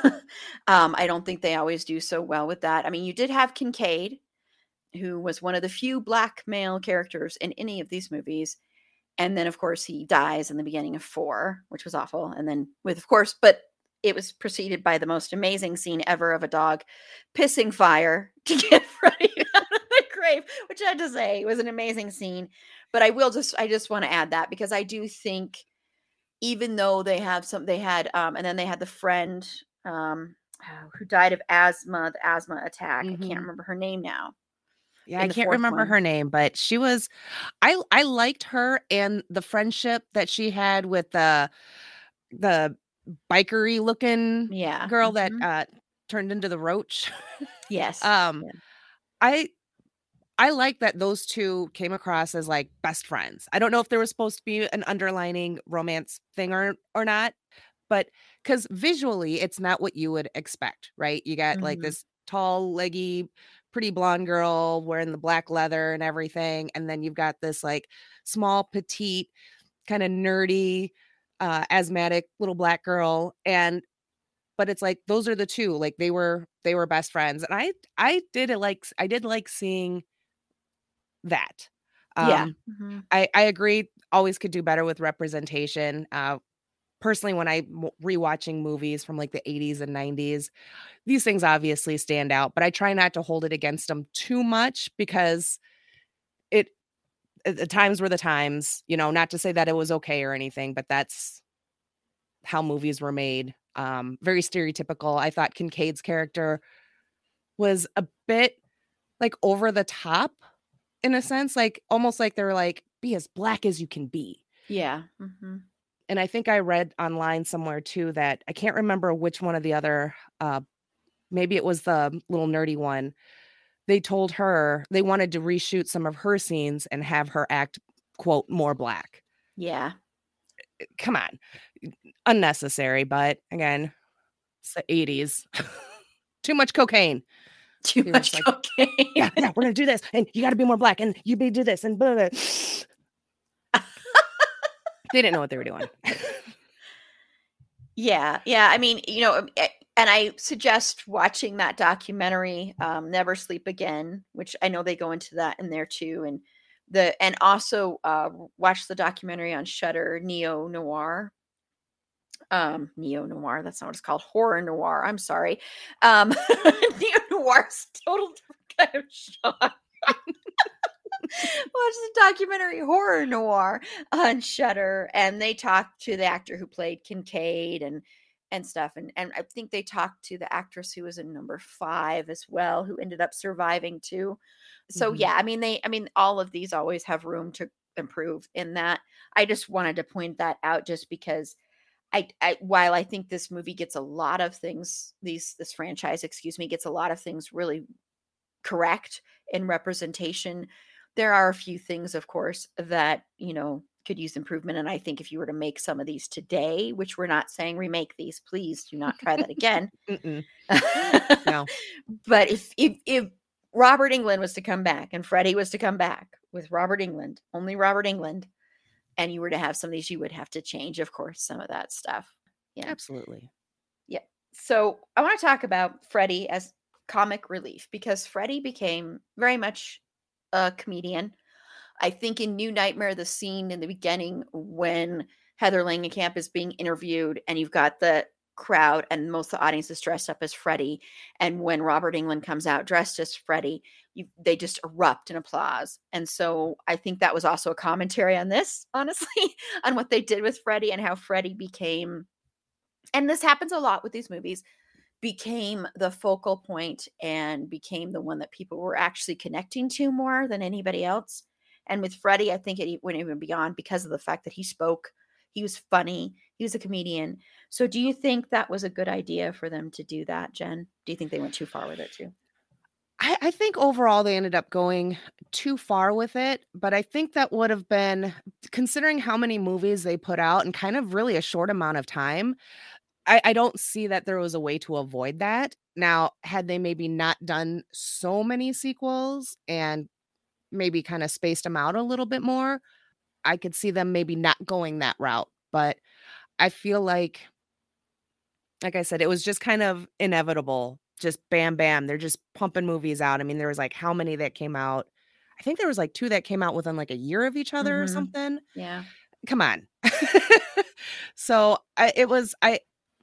[SPEAKER 2] I don't think they always do so well with that. I mean, you did have Kincaid, who was one of the few black male characters in any of these movies. And then, of course, he dies in the beginning of 4, which was awful. And then but it was preceded by the most amazing scene ever of a dog pissing fire to get Freddy out of the grave, which I have to say was an amazing scene. But I just want to add that because I do think even though they had and then they had the friend who died of the asthma attack. I can't remember her name now.
[SPEAKER 3] Yeah, I can't remember her name, but she was I liked her and the friendship that she had with the bikery looking girl that turned into the roach.
[SPEAKER 2] Yes.
[SPEAKER 3] I like that those two came across as like best friends. I don't know if there was supposed to be an underlining romance thing or not, but because visually it's not what you would expect, right? You got like this tall, leggy, pretty blonde girl wearing the black leather and everything. And then you've got this like small, petite, kind of nerdy, asthmatic little black girl. But it's like those are the two, like they were best friends. And I did like seeing that.
[SPEAKER 2] Yeah.
[SPEAKER 3] I agree. Always could do better with representation. Personally, when I'm rewatching movies from like the 80s and 90s, these things obviously stand out, but I try not to hold it against them too much because the times were the times, not to say that it was okay or anything, but that's how movies were made. Very stereotypical. I thought Kincaid's character was a bit like over the top in a sense, like almost like they were like, be as black as you can be.
[SPEAKER 2] Yeah.
[SPEAKER 3] And I think I read online somewhere too that I can't remember which one of the other, maybe it was the little nerdy one. They told her they wanted to reshoot some of her scenes and have her act, quote, more black.
[SPEAKER 2] Yeah.
[SPEAKER 3] Come on. Unnecessary, but again, it's the 80s. Too much cocaine.
[SPEAKER 2] Too much cocaine.
[SPEAKER 3] Yeah, we're going to do this. And you got to be more black. And you do this. And blah, blah. They didn't know what they were doing.
[SPEAKER 2] Yeah. I mean, and I suggest watching that documentary, Never Sleep Again, which I know they go into that in there too. And also watch the documentary on Shudder, Neo Noir. Neo Noir, that's not what it's called. Horror Noir. I'm sorry. Neo Noir is total different kind of shock. Watch the documentary Horror Noir on Shudder, and they talked to the actor who played Kincaid and stuff, and I think they talked to the actress who was in number 5 as well, who ended up surviving too. So yeah, I mean all of these always have room improve in that. I just wanted to point that out just because while I think this movie gets a lot of things, this franchise, gets a lot of things really correct in representation, there are a few things, of course, that, could use improvement. And I think if you were to make some of these today, which we're not saying remake these, please do not try that again.
[SPEAKER 3] No.
[SPEAKER 2] But if Robert Englund was to come back and Freddie was to come back with Robert Englund, only Robert Englund, and you were to have some of these, you would have to change, of course, some of that stuff. Yeah,
[SPEAKER 3] absolutely.
[SPEAKER 2] Yeah. So I want to talk about Freddie as comic relief, because Freddie became very much a comedian. I think in New Nightmare, the scene in the beginning when Heather Langenkamp is being interviewed and you've got the crowd and most of the audience is dressed up as Freddie, and when Robert Englund comes out dressed as Freddie, they just erupt in applause. And so I think that was also a commentary on this, honestly, on what they did with Freddie and how Freddie became, and this happens a lot with these movies, became the focal point and became the one that people were actually connecting to more than anybody else. And with Freddie, I think it went even beyond because of the fact that he spoke, he was funny, he was a comedian. So do you think that was a good idea for them to do that, Jen? Do you think they went too far with it too?
[SPEAKER 3] I think overall they ended up going too far with it, but I think that would have been, considering how many movies they put out in kind of really a short amount of time, I don't see that there was a way to avoid that. Now, had they maybe not done so many sequels and maybe kind of spaced them out a little bit more, I could see them maybe not going that route. But I feel like I said, it was just kind of inevitable. Just bam, bam. They're just pumping movies out. I mean, there was like how many that came out? I think there was like 2 that came out within like a year of each other or something.
[SPEAKER 2] Yeah.
[SPEAKER 3] Come on. So I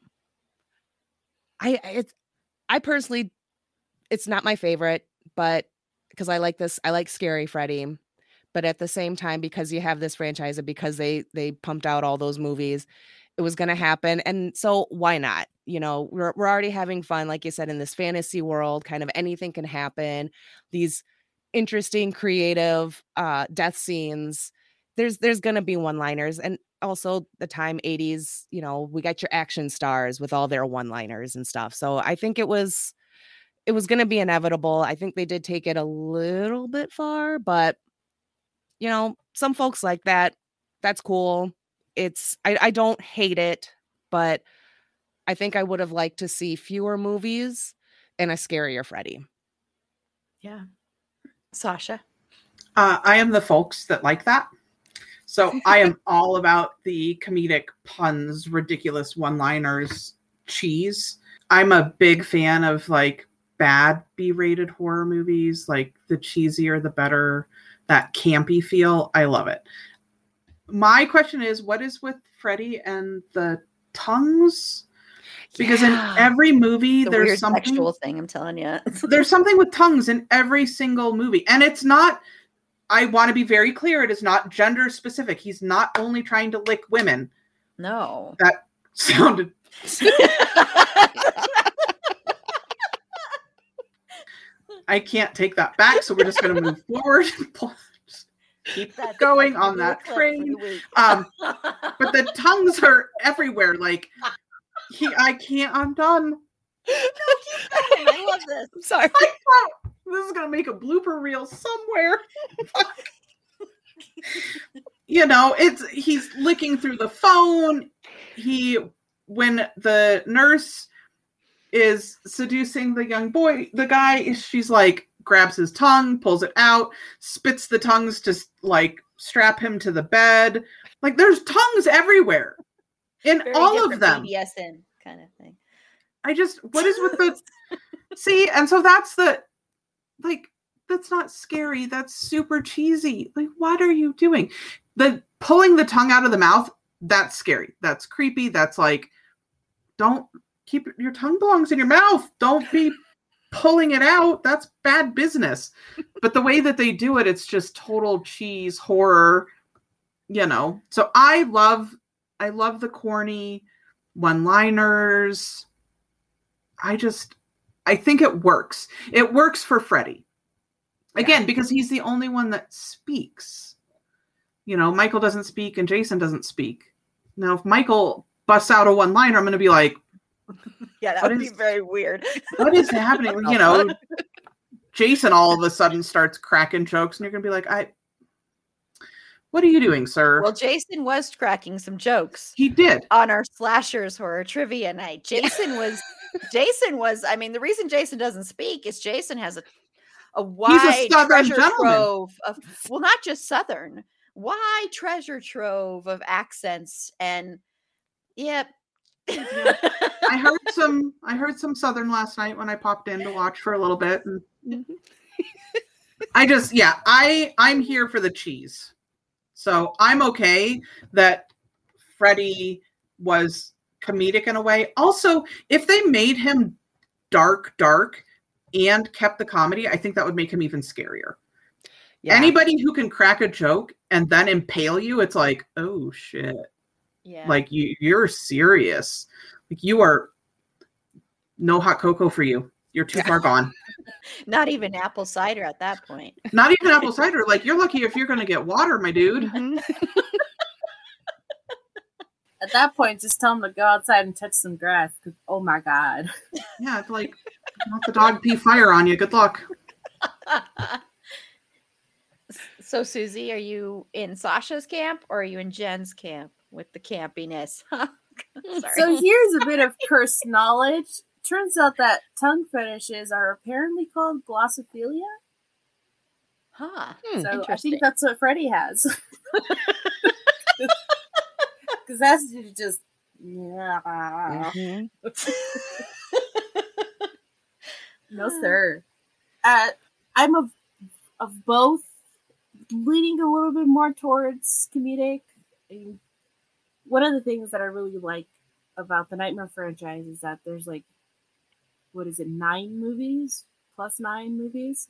[SPEAKER 3] personally, it's not my favorite, but because I like Scary Freddy, but at the same time, because you have this franchise and because they pumped out all those movies, it was going to happen. And so why not? We're already having fun, like you said, in this fantasy world, kind of anything can happen. These interesting, creative death scenes. There's going to be one-liners. And also the time 80s, we got your action stars with all their one-liners and stuff. So I think it was going to be inevitable. I think they did take it a little bit far, but some folks like that. That's cool. I don't hate it, but I think I would have liked to see fewer movies and a scarier Freddy.
[SPEAKER 2] Yeah. Sasha?
[SPEAKER 5] I am the folks that like that. So I am all about the comedic puns, ridiculous one-liners, cheese. I'm a big fan of like bad B-rated horror movies, like the cheesier, the better, that campy feel. I love it. My question is, what is with Freddy and the tongues? Because in every movie, there's
[SPEAKER 2] weird
[SPEAKER 5] something
[SPEAKER 2] sexual thing, I'm telling you.
[SPEAKER 5] There's something with tongues in every single movie. And it's not, I want to be very clear, it is not gender specific. He's not only trying to lick women.
[SPEAKER 2] No.
[SPEAKER 5] That sounded... I can't take that back, so we're just going to move forward. Keep going on that train. But the tongues are everywhere. Like, I'm done.
[SPEAKER 2] No, keep going. I love this.
[SPEAKER 3] I'm sorry.
[SPEAKER 5] This is going to make a blooper reel somewhere. He's licking through the phone. When the nurse is seducing the young boy, the guy, she's like, grabs his tongue, pulls it out, spits the tongues to like strap him to the bed. Like, there's tongues everywhere in
[SPEAKER 2] very
[SPEAKER 5] all of them.
[SPEAKER 2] BDSM kind of thing.
[SPEAKER 5] What is with the see? And so that's that's not scary. That's super cheesy. Like, what are you doing? The pulling the tongue out of the mouth, that's scary. That's creepy. That's like, don't keep your tongue belongs in your mouth. Don't be pulling it out. That's bad business. But the way that they do it, it's just total cheese horror, So I love the corny one-liners. I think it works. It works for Freddy. Again, because he's the only one that speaks. Michael doesn't speak and Jason doesn't speak. Now, if Michael busts out a one-liner, I'm going to be like,
[SPEAKER 2] yeah, that would be very weird.
[SPEAKER 5] What is happening? Jason all of a sudden starts cracking jokes, and you're going to be like, what are you doing, sir?
[SPEAKER 2] Well, Jason was cracking some jokes.
[SPEAKER 5] He did.
[SPEAKER 2] On our Slashers Horror Trivia night. Jason was, I mean, the reason Jason doesn't speak is Jason has a wide treasure trove of, well, not just Southern, wide treasure trove of accents. And yep.
[SPEAKER 5] I heard some Southern last night when I popped in to watch for a little bit. And I'm here for the cheese. So I'm okay that Freddy was comedic in a way. Also, if they made him dark and kept the comedy, I think that would make him even scarier. Yeah. Anybody who can crack a joke and then impale you, it's like, oh shit.
[SPEAKER 2] Yeah.
[SPEAKER 5] Like you're serious. Like you are no hot cocoa for you. You're too far gone.
[SPEAKER 2] Not even apple cider at that point.
[SPEAKER 5] Not even apple cider. Like you're lucky if you're going to get water, my dude.
[SPEAKER 2] Mm-hmm.
[SPEAKER 4] At that point, just tell him to go outside and touch some grass. Because oh my god.
[SPEAKER 5] Yeah, it's like let the dog pee fire on you. Good luck.
[SPEAKER 2] So, Susie, are you in Sasha's camp or are you in Jen's camp with the campiness? Sorry.
[SPEAKER 4] So here's a bit of cursed knowledge. Turns out that tongue fetishes are apparently called glossophilia.
[SPEAKER 2] Huh.
[SPEAKER 4] So I think that's what Freddy has. Because that's just...
[SPEAKER 2] Mm-hmm.
[SPEAKER 4] No, sir. I'm of both, leaning a little bit more towards comedic. And one of the things that I really like about the Nightmare franchise is that there's 9 movies plus 9 movies,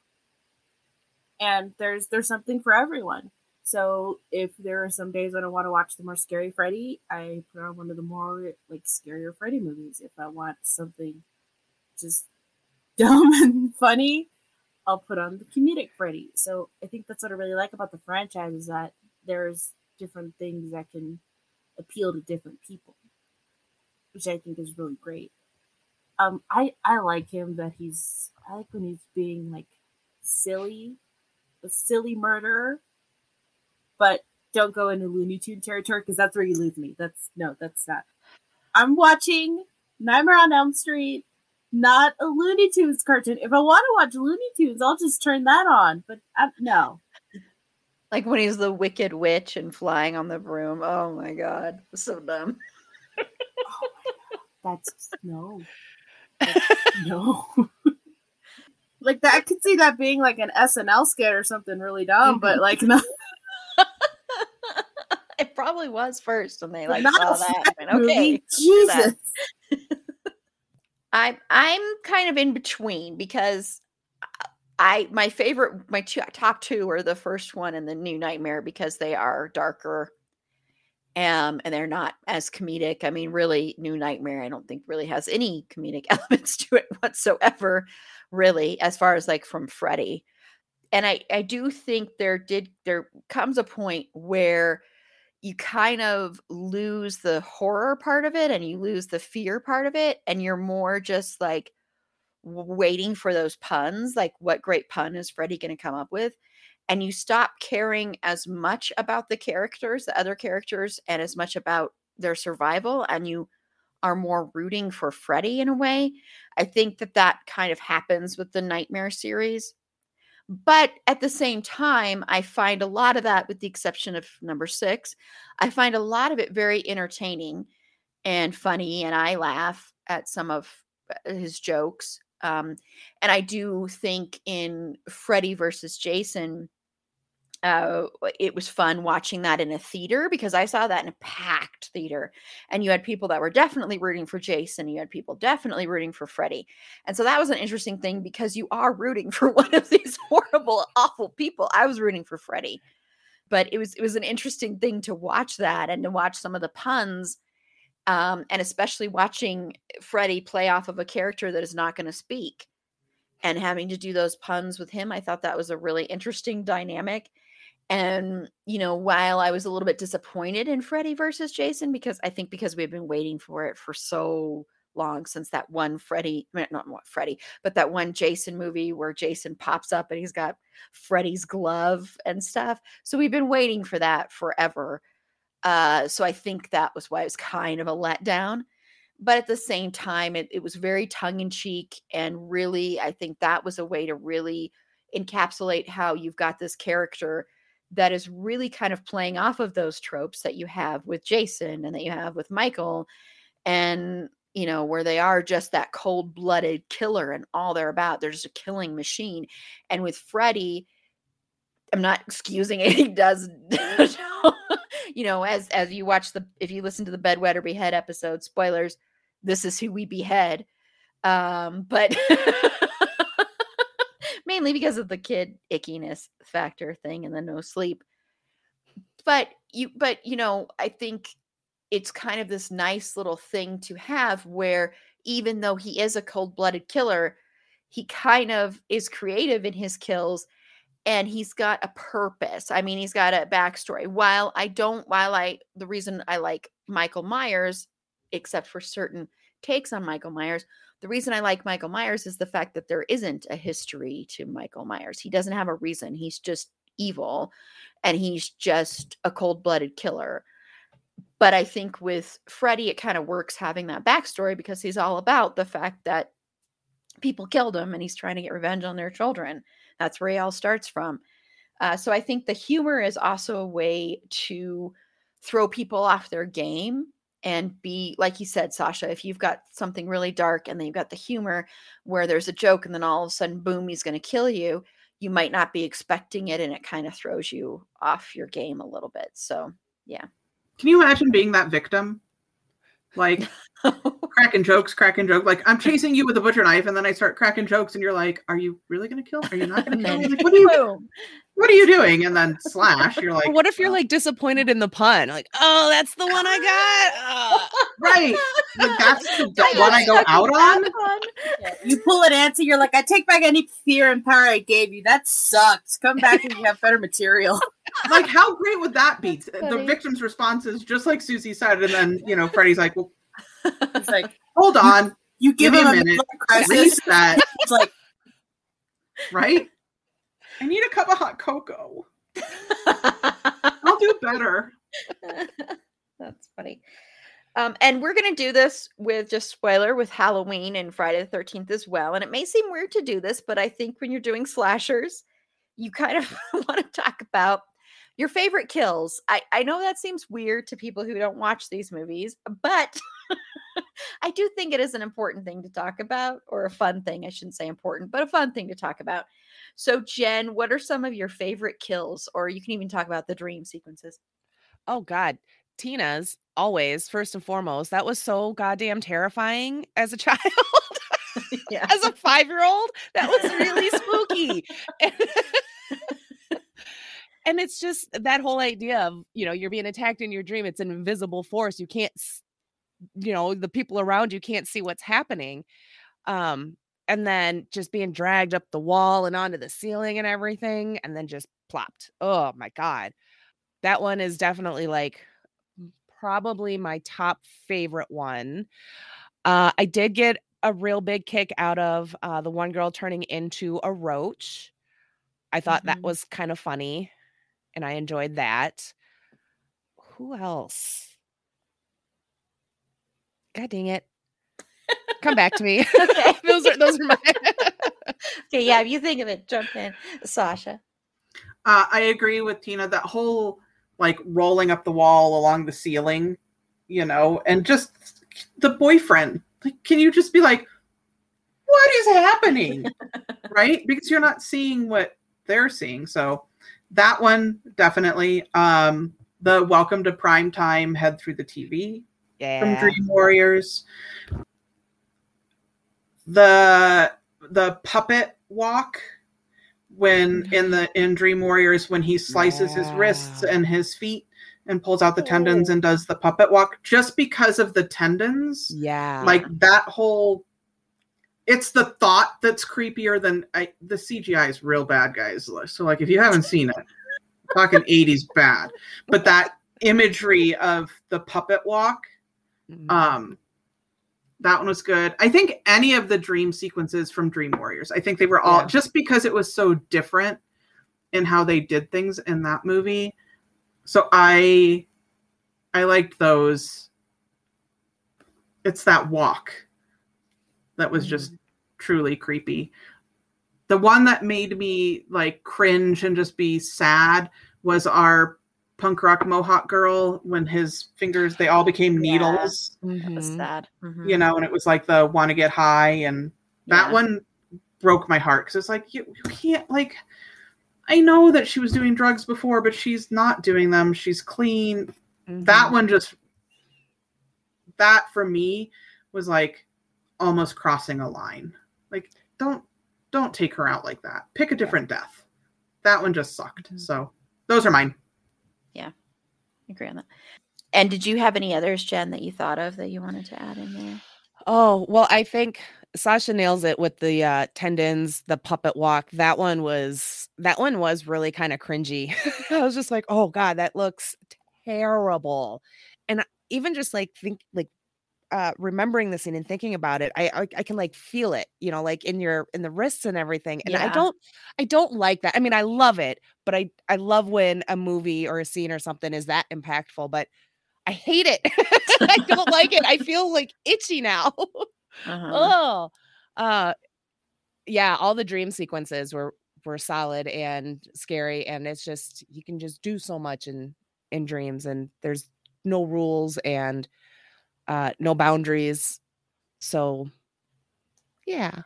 [SPEAKER 4] and there's something for everyone. So if there are some days when I want to watch the more scary Freddy, I put on one of the more scarier Freddy movies. If I want something just dumb and funny, I'll put on the comedic Freddy. So I think that's what I really like about the franchise is that there's different things that can appeal to different people, which I think is really great. I like him that I like when he's being silly, a silly murderer, but don't go into Looney Tune territory because that's where you lose me. That's not. I'm watching Nightmare on Elm Street, not a Looney Tunes cartoon. If I want to watch Looney Tunes, I'll just turn that on, but no.
[SPEAKER 2] Like when he's the Wicked Witch and flying on the broom. Oh my god, so dumb.
[SPEAKER 4] Oh my god, that's no. No. That I could see that being an SNL skit or something really dumb, but no.
[SPEAKER 2] It probably was first when they saw that.
[SPEAKER 4] Okay, Jesus.
[SPEAKER 2] I'm kind of in between because my top 2 are the first one and the New Nightmare because they are darker. And they're not as comedic. I mean, really, New Nightmare, I don't think really has any comedic elements to it whatsoever, really, as far as from Freddy. And I do think there comes a point where you kind of lose the horror part of it and you lose the fear part of it. And you're more just waiting for those puns. What great pun is Freddy going to come up with? And you stop caring as much about the other characters, and as much about their survival, and you are more rooting for Freddy in a way. I think that kind of happens with the Nightmare series. But at the same time, I find a lot of that, with the exception of number 6, I find a lot of it very entertaining and funny, and I laugh at some of his jokes. And I do think in Freddy versus Jason, it was fun watching that in a theater because I saw that in a packed theater, and you had people that were definitely rooting for Jason. You had people definitely rooting for Freddy. And so that was an interesting thing because you are rooting for one of these horrible, awful people. I was rooting for Freddy, but it was an interesting thing to watch that and to watch some of the puns. And especially watching Freddy play off of a character that is not going to speak and having to do those puns with him. I thought that was a really interesting dynamic. And, while I was a little bit disappointed in Freddy versus Jason, because we've been waiting for it for so long, since that one but that one Jason movie where Jason pops up and he's got Freddy's glove and stuff. So we've been waiting for that forever. So I think that was why it was kind of a letdown. But at the same time, it was very tongue-in-cheek, and really, I think that was a way to really encapsulate how you've got this character that is really kind of playing off of those tropes that you have with Jason and that you have with Michael, and where they are just that cold-blooded killer, and all they're about, they're just a killing machine. And with Freddy, I'm not excusing it, he does as you watch if you listen to the Bedwetter Behead episode, spoilers, this is who we behead, but mainly because of the kid ickiness factor thing and the no sleep. But I think it's kind of this nice little thing to have, where even though he is a cold-blooded killer, he kind of is creative in his kills, and he's got a purpose. I mean, he's got a backstory. The reason I like Michael Myers, except for certain takes on Michael Myers, the reason I like Michael Myers is the fact that there isn't a history to Michael Myers. He doesn't have a reason. He's just evil, and he's just a cold-blooded killer. But I think with Freddy, it kind of works having that backstory, because he's all about the fact that people killed him and he's trying to get revenge on their children. That's where he all starts from. So I think the humor is also a way to throw people off their game and be, like you said, Sasha, if you've got something really dark and then you've got the humor where there's a joke and then all of a sudden, boom, he's going to kill you, you might not be expecting it, and it kind of throws you off your game a little bit. So, yeah.
[SPEAKER 5] Can you imagine being that victim? Like, cracking jokes. Like, I'm chasing you with a butcher knife, and then I start cracking jokes, and you're like, are you really going to kill? Are you not going to kill? Like, what are you doing? And then slash, you're like,
[SPEAKER 3] what if you're like disappointed in the pun? Like, oh, that's the one I got.
[SPEAKER 5] Right. Like, that's the one I go out on.
[SPEAKER 4] Yeah. You pull an answer, you're like, I take back any fear and power I gave you. That sucks. Come back when you have better material.
[SPEAKER 5] Like, how great would that be? The victim's response is just like Susie said, and then, Freddy's like, well,
[SPEAKER 4] it's like,
[SPEAKER 5] hold on.
[SPEAKER 4] You give him
[SPEAKER 5] a minute. Reset.
[SPEAKER 4] It's like,
[SPEAKER 5] right? I need a cup of hot cocoa. I'll do better.
[SPEAKER 2] That's funny. And we're going to do this with Halloween and Friday the 13th as well. And it may seem weird to do this, but I think when you're doing slashers, you kind of want to talk about your favorite kills. I know that seems weird to people who don't watch these movies, but I do think it is an important thing to talk about, or a fun thing. I shouldn't say important, but a fun thing to talk about. So, Jen, what are some of your favorite kills? Or you can even talk about the dream sequences.
[SPEAKER 3] Oh, God. Tina's, always, first and foremost. That was so goddamn terrifying as a child.
[SPEAKER 2] Yeah.
[SPEAKER 3] As a 5-year-old, that was really spooky. And it's just that whole idea of, you're being attacked in your dream. It's an invisible force. You can't, the people around you can't see what's happening. And then just being dragged up the wall and onto the ceiling and everything, and then just plopped. Oh my God. That one is definitely like probably my top favorite one. I did get a real big kick out of the one girl turning into a roach. I thought that was kind of funny, and I enjoyed that. Who else? God dang it. Come back to me.
[SPEAKER 2] Okay.
[SPEAKER 3] those are my
[SPEAKER 2] Okay, yeah, if you think of it, jump in. Sasha.
[SPEAKER 5] I agree with Tina. That whole like rolling up the wall along the ceiling, and just the boyfriend. Like, can you just be like, what is happening? Right? Because you're not seeing what they're seeing. So that one, definitely. The Welcome to Primetime head through the TV from Dream Warriors. The puppet walk when in Dream Warriors, when he slices his wrists and his feet and pulls out the tendons and does the puppet walk, just because of the tendons.
[SPEAKER 3] Yeah.
[SPEAKER 5] Like that whole, it's the thought that's creepier than the CGI is real bad, guys. So like, if you haven't seen it, talking 80s bad. But that imagery of the puppet walk, that one was good. I think any of the dream sequences from Dream Warriors, I think they were all, just because it was so different in how they did things in that movie. So I liked those. It's that walk that was just truly creepy. The one that made me like cringe and just be sad was our punk rock Mohawk girl, when his fingers, they all became needles.
[SPEAKER 2] That was sad.
[SPEAKER 5] You know, and it was like the want to get high, and that one broke my heart, because it's like, you can't, like, I know that she was doing drugs before, but she's not doing them. She's clean. That one just, that for me was like almost crossing a line. Like, don't take her out like that. Pick a different death. That one just sucked. So those are mine.
[SPEAKER 2] Yeah, I agree on that. And did you have any others, Jen, that you thought of that you wanted to add in there?
[SPEAKER 3] Oh, well, I think Sasha nails it with the tendons, the puppet walk. That one was really kind of cringy. I was just like, oh God, that looks terrible. And even just like remembering the scene and thinking about it, I can like feel it, you know, like in the wrists and everything. And I don't like that. I mean, I love it, but I love when a movie or a scene or something is that impactful, but I hate it. I don't like it. I feel like itchy now. Yeah, all the dream sequences were solid and scary, and it's just, you can just do so much in dreams, and there's no rules and no boundaries. So yeah.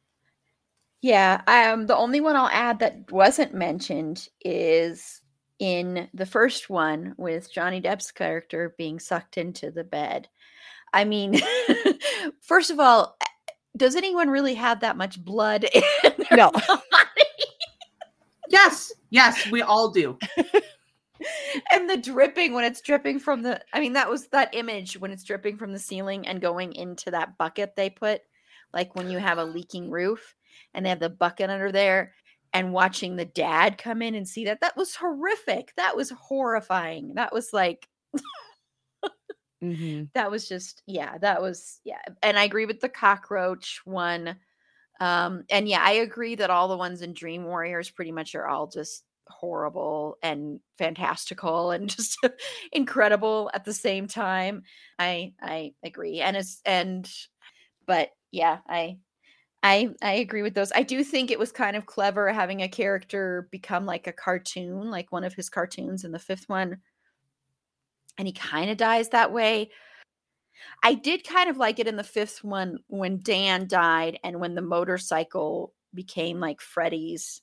[SPEAKER 2] The only one I'll add that wasn't mentioned is in the first one with Johnny Depp's character being sucked into the bed. I mean, first of all, does anyone really have that much blood in their body?
[SPEAKER 5] Yes, we all do.
[SPEAKER 2] And the dripping, when it's dripping from the, I mean, that was that image when it's dripping from the ceiling and going into that bucket they put, like when you have a leaking roof and they have the bucket under there, and watching the dad come in and see that was horrific. That was horrifying. That was like, that was just, And I agree with the cockroach one. And I agree that all the ones in Dream Warriors pretty much are all just horrible and fantastical and just incredible at the same time. I agree. I agree with those. I do think it was kind of clever having a character become like a cartoon, like one of his cartoons in the fifth one. And he kind of dies that way. I did kind of like it in the fifth one when Dan died and when the motorcycle became like Freddy's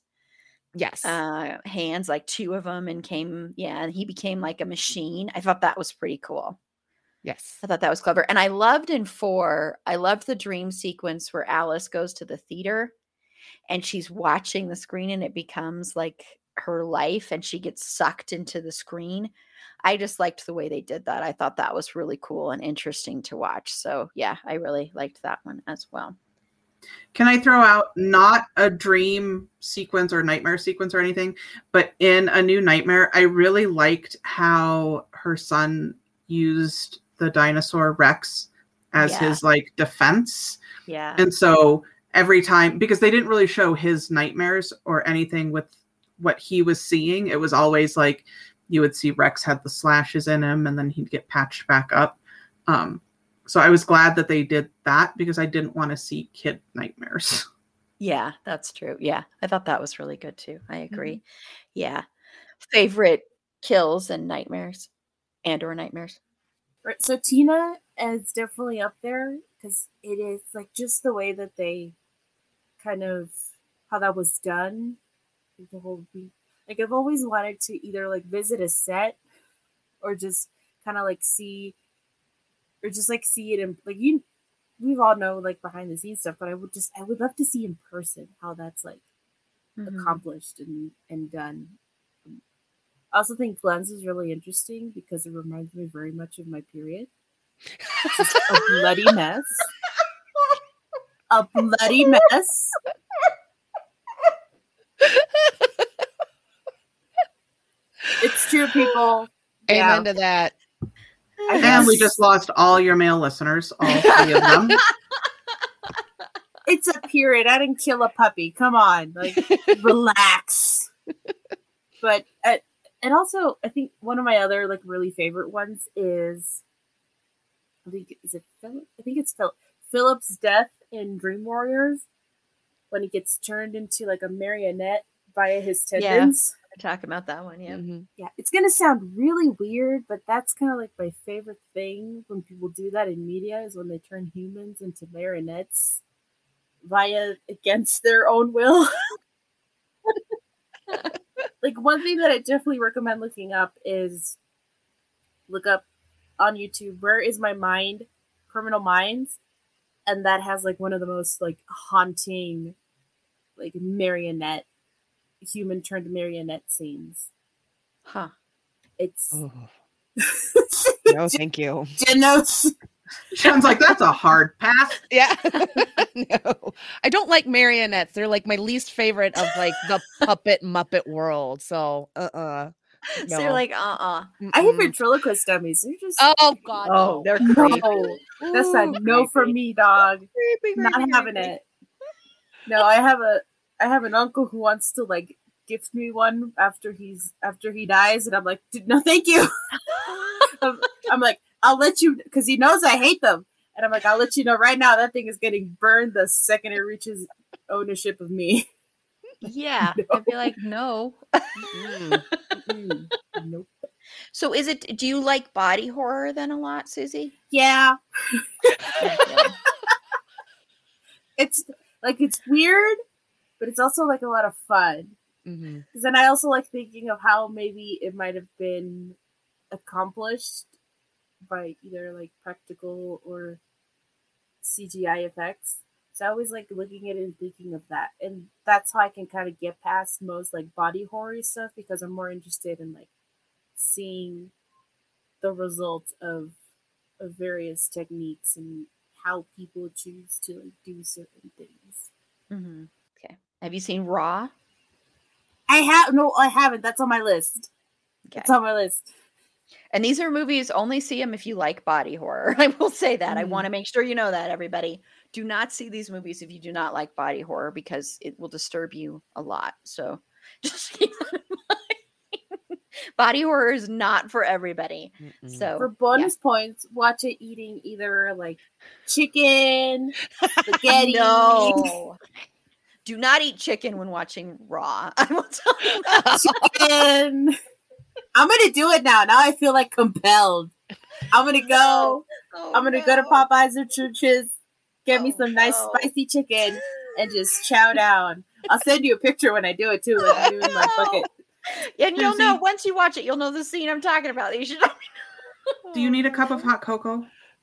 [SPEAKER 2] hands, like two of them, and and he became like a machine. I thought that was pretty cool.
[SPEAKER 3] Yes.
[SPEAKER 2] I thought that was clever. And I loved in 4, I loved the dream sequence where Alice goes to the theater and she's watching the screen and it becomes like her life and she gets sucked into the screen. I just liked the way they did that. I thought that was really cool and interesting to watch. So yeah, I really liked that one as well.
[SPEAKER 5] Can I throw out not a dream sequence or nightmare sequence or anything, but in A New Nightmare, I really liked how her son used the dinosaur Rex as his like defense. Yeah. And so every time, because they didn't really show his nightmares or anything with what he was seeing, it was always like you would see Rex had the slashes in him and then he'd get patched back up. So I was glad that they did that because I didn't want to see kid nightmares.
[SPEAKER 2] Yeah, that's true. Yeah. I thought that was really good too. I agree. Yeah. Favorite kills and nightmares or nightmares.
[SPEAKER 4] Right. So Tina is definitely up there because it is like just the way that they kind of how that was done. The whole week. Like I've always wanted to either like visit a set or just kind of like see it in like we all know like behind the scenes stuff, but I would love to see in person how that's like accomplished and done. I also think Glenn's is really interesting because it reminds me very much of my period. Just a bloody mess. A bloody mess. It's true, people.
[SPEAKER 3] Amen to that.
[SPEAKER 5] And we just lost all your male listeners, all 3 of them.
[SPEAKER 4] It's a period. I didn't kill a puppy. Come on, like relax. But and also, I think one of my other like really favorite ones is, I think it's Philip's death in Dream Warriors, when he gets turned into like a marionette via his tendons.
[SPEAKER 2] We're talking about that one, yeah.
[SPEAKER 3] Mm-hmm.
[SPEAKER 4] Yeah, it's gonna sound really weird, but that's kind of like my favorite thing when people do that in media, is when they turn humans into marionettes against their own will. Like, one thing that I definitely recommend looking up is look up on YouTube, Where Is My Mind? Criminal Minds. And that has like one of the most like haunting like human turned marionette scenes.
[SPEAKER 2] Huh.
[SPEAKER 4] It's
[SPEAKER 3] No, thank you.
[SPEAKER 4] Genos.
[SPEAKER 5] Sounds like that's a hard pass.
[SPEAKER 3] Yeah. No. I don't like marionettes. They're like my least favorite of like the puppet Muppet world. So
[SPEAKER 2] So you're like,
[SPEAKER 4] I hate ventriloquist dummies. They're just
[SPEAKER 3] Oh God.
[SPEAKER 2] oh, they're
[SPEAKER 4] no.
[SPEAKER 2] creepy.
[SPEAKER 4] That's a no for me, dog. Not having it. No, I have an uncle who wants to like gift me one after he dies, and I'm like, no, thank you. I'm like, I'll let you, because he knows I hate them, and I'm like, I'll let you know right now that thing is getting burned the second it reaches ownership of me.
[SPEAKER 2] Yeah,
[SPEAKER 4] No.
[SPEAKER 2] I'd be like, no.
[SPEAKER 4] Nope.
[SPEAKER 2] So do you like body horror then a lot, Susie?
[SPEAKER 4] Yeah,
[SPEAKER 2] Yeah.
[SPEAKER 4] it's weird, but it's also like a lot of fun.
[SPEAKER 3] Mm-hmm.
[SPEAKER 4] Because then I also like thinking of how maybe it might have been accomplished by either like practical or CGI effects. So I always like looking at it and thinking of that. And that's how I can kind of get past most like body horror stuff, because I'm more interested in like seeing the results of various techniques and how people choose to like do certain things.
[SPEAKER 2] Mm-hmm. Okay. Have you seen Raw?
[SPEAKER 4] I haven't. That's on my list.
[SPEAKER 2] Okay.
[SPEAKER 4] It's on my list.
[SPEAKER 2] And these are movies, only see them if you like body horror. I will say that. I
[SPEAKER 4] Mhm.
[SPEAKER 2] want to make sure you know that, everybody. Do not see these movies if you do not like body horror, because it will disturb you a lot. So just keep that in mind. Body horror is not for everybody.
[SPEAKER 3] Mm-mm.
[SPEAKER 2] So
[SPEAKER 4] For bonus points, watch it eating either like chicken, spaghetti.
[SPEAKER 2] no. Do not eat chicken when watching Raw. I will tell you that.
[SPEAKER 4] Chicken. I'm gonna do it now. Now I feel like compelled. I'm gonna go.
[SPEAKER 2] Oh,
[SPEAKER 4] I'm gonna go to
[SPEAKER 2] no.
[SPEAKER 4] Popeyes or Church's, get me
[SPEAKER 2] Oh,
[SPEAKER 4] some nice
[SPEAKER 2] no.
[SPEAKER 4] spicy chicken, and just chow down. I'll send you a picture when I do it too. When I'm doing my bucket.
[SPEAKER 2] And you'll know
[SPEAKER 5] Susie?
[SPEAKER 2] once you watch it, you'll know the scene I'm talking about. You should.
[SPEAKER 5] Do you need a cup of hot cocoa?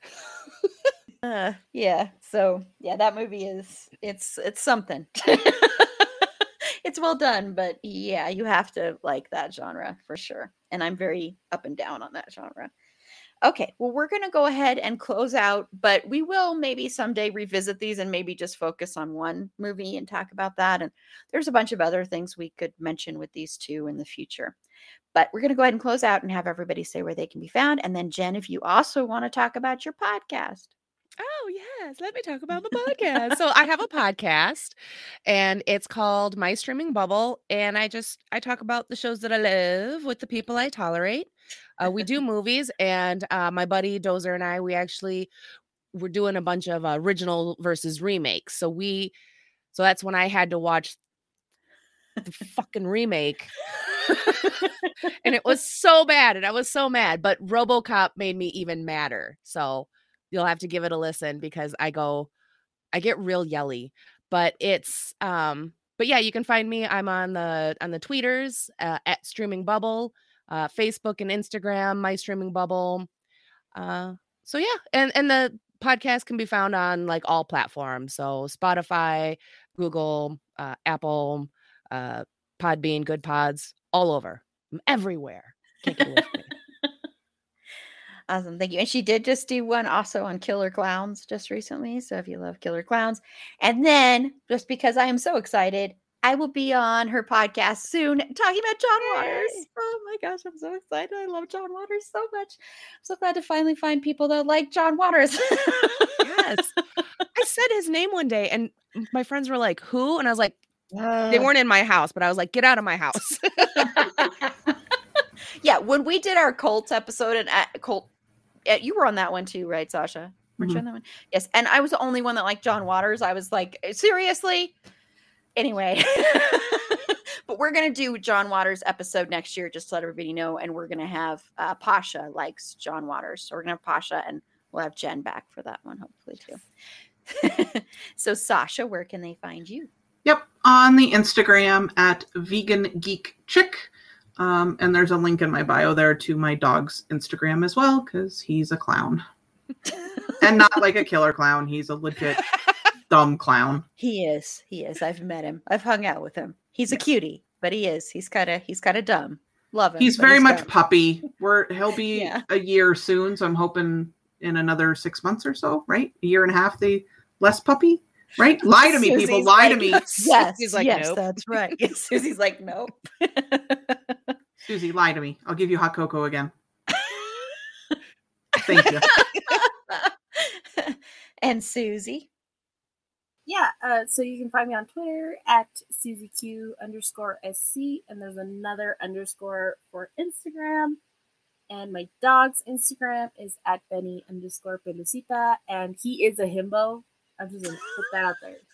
[SPEAKER 2] Yeah. So yeah, that movie it's something. It's well done, but yeah, you have to like that genre for sure. And I'm very up and down on that genre. Okay, well, we're going to go ahead and close out, but we will maybe someday revisit these and maybe just focus on one movie and talk about that. And there's a bunch of other things we could mention with these two in the future. But we're going to go ahead and close out and have everybody say where they can be found. And then, Jen, if you also want to talk about your podcast.
[SPEAKER 3] Oh, yes. Let me talk about my podcast. So I have a podcast, and it's called My Streaming Bubble. And I talk about the shows that I love with the people I tolerate. We do movies, and my buddy Dozer and I, we're doing a bunch of original versus remakes. So that's when I had to watch the fucking remake. And it was so bad, and I was so mad. But RoboCop made me even madder. So you'll have to give it a listen, because I get real yelly. But it's but yeah, you can find me. I'm on the tweeters at Streaming Bubble, Facebook and Instagram, My Streaming Bubble. So yeah, and the podcast can be found on like all platforms. So Spotify, Google, Apple, Podbean, Good Pods, all over. I'm everywhere. Can't get away from me.
[SPEAKER 2] Awesome. Thank you. And she did just do one also on Killer Clowns just recently. So if you love Killer Clowns. And then, just because I am so excited, I will be on her podcast soon talking about John Waters.
[SPEAKER 3] Yay.
[SPEAKER 2] Oh my gosh, I'm so excited. I love John Waters so much. I'm so glad to finally find people that like John Waters.
[SPEAKER 3] Yes. I said his name one day and my friends were like, who? And I was like, they weren't in my house, but I was like, get out of my house.
[SPEAKER 2] Yeah, when we did our cult episode and cult, you were on that one too, right, Sasha? Weren't you on that one? Yes. And I was the only one that liked John Waters. I was like, seriously? Anyway, but we're going to do John Waters episode next year, just to let everybody know. And we're going to have Pasha likes John Waters. So we're going to have Pasha and we'll have Jen back for that one, hopefully too. So Sasha, where can they find you?
[SPEAKER 5] Yep, on the Instagram at Vegan Geek Chick. And there's a link in my bio there to my dog's Instagram as well, because he's a clown. And not like a killer clown. He's a legit dumb clown.
[SPEAKER 2] He is. I've met him. I've hung out with him. He's a cutie, but he is. He's kind of dumb. Love him.
[SPEAKER 5] He's very much
[SPEAKER 2] dumb.
[SPEAKER 5] puppy. He'll be a year soon, so I'm hoping in another 6 months or so, right? A year and a half, less puppy, right? Lie to me,
[SPEAKER 2] Susie's
[SPEAKER 5] people. Lie to me.
[SPEAKER 2] Yes,
[SPEAKER 3] He's like,
[SPEAKER 2] yes,
[SPEAKER 3] nope.
[SPEAKER 2] that's right. Yes, Susie's like, nope.
[SPEAKER 5] Susie, lie to me. I'll give you hot cocoa again. Thank you.
[SPEAKER 2] And Susie.
[SPEAKER 4] Yeah, so you can find me on Twitter at SusieQ_SC, and there's another underscore for Instagram. And my dog's Instagram is at Benny_Pelucita, and he is a himbo. I'm just gonna put that out there.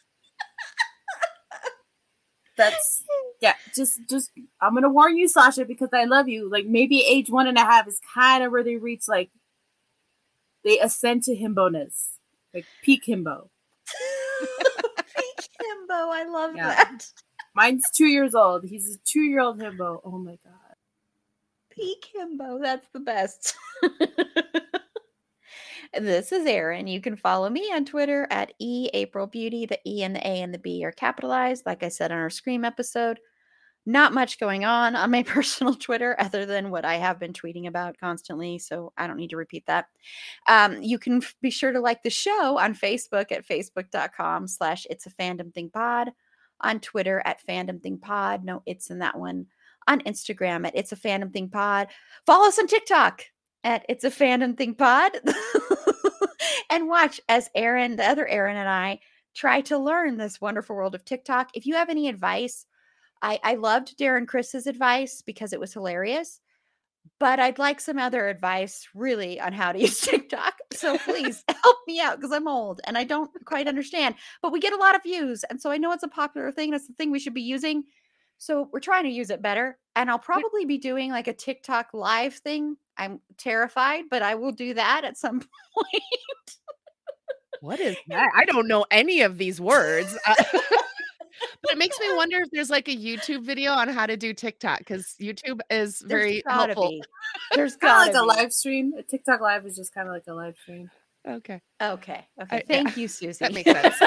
[SPEAKER 4] That's just I'm gonna warn you, Sasha, because I love you. Like maybe age 1.5 is kind of where they reach, like they ascend to himbo-ness, like peak himbo.
[SPEAKER 2] Peak himbo, I love that.
[SPEAKER 4] Mine's 2 years old. He's a 2-year-old himbo. Oh my god.
[SPEAKER 2] Peak himbo, that's the best. This is Erin. You can follow me on Twitter at eAprilBeauty. The E and the A and the B are capitalized, like I said on our Scream episode. Not much going on my personal Twitter other than what I have been tweeting about constantly, so I don't need to repeat that. You can be sure to like the show on Facebook at facebook.com/itsafandom_thing_pod, on Twitter at fandomthingpod. No, it's in that one. On Instagram at It's a Fandom Thing Pod. Follow us on TikTok at It's a Fandom Thing Pod. And watch as Erin, the other Erin, and I try to learn this wonderful world of TikTok. If you have any advice, I loved Darren Chris's advice because it was hilarious, but I'd like some other advice really on how to use TikTok. So please help me out because I'm old and I don't quite understand, but we get a lot of views. And so I know it's a popular thing. That's the thing we should be using. So we're trying to use it better. And I'll probably be doing like a TikTok live thing. I'm terrified, but I will do that at some point.
[SPEAKER 3] What is that? I don't know any of these words. But it makes me wonder if there's like a YouTube video on how to do TikTok, because YouTube is very helpful.
[SPEAKER 2] There's
[SPEAKER 4] kind of like a live stream. A TikTok live is just kind of like a live stream.
[SPEAKER 3] Okay.
[SPEAKER 2] Thank you, Susie.
[SPEAKER 3] That makes sense.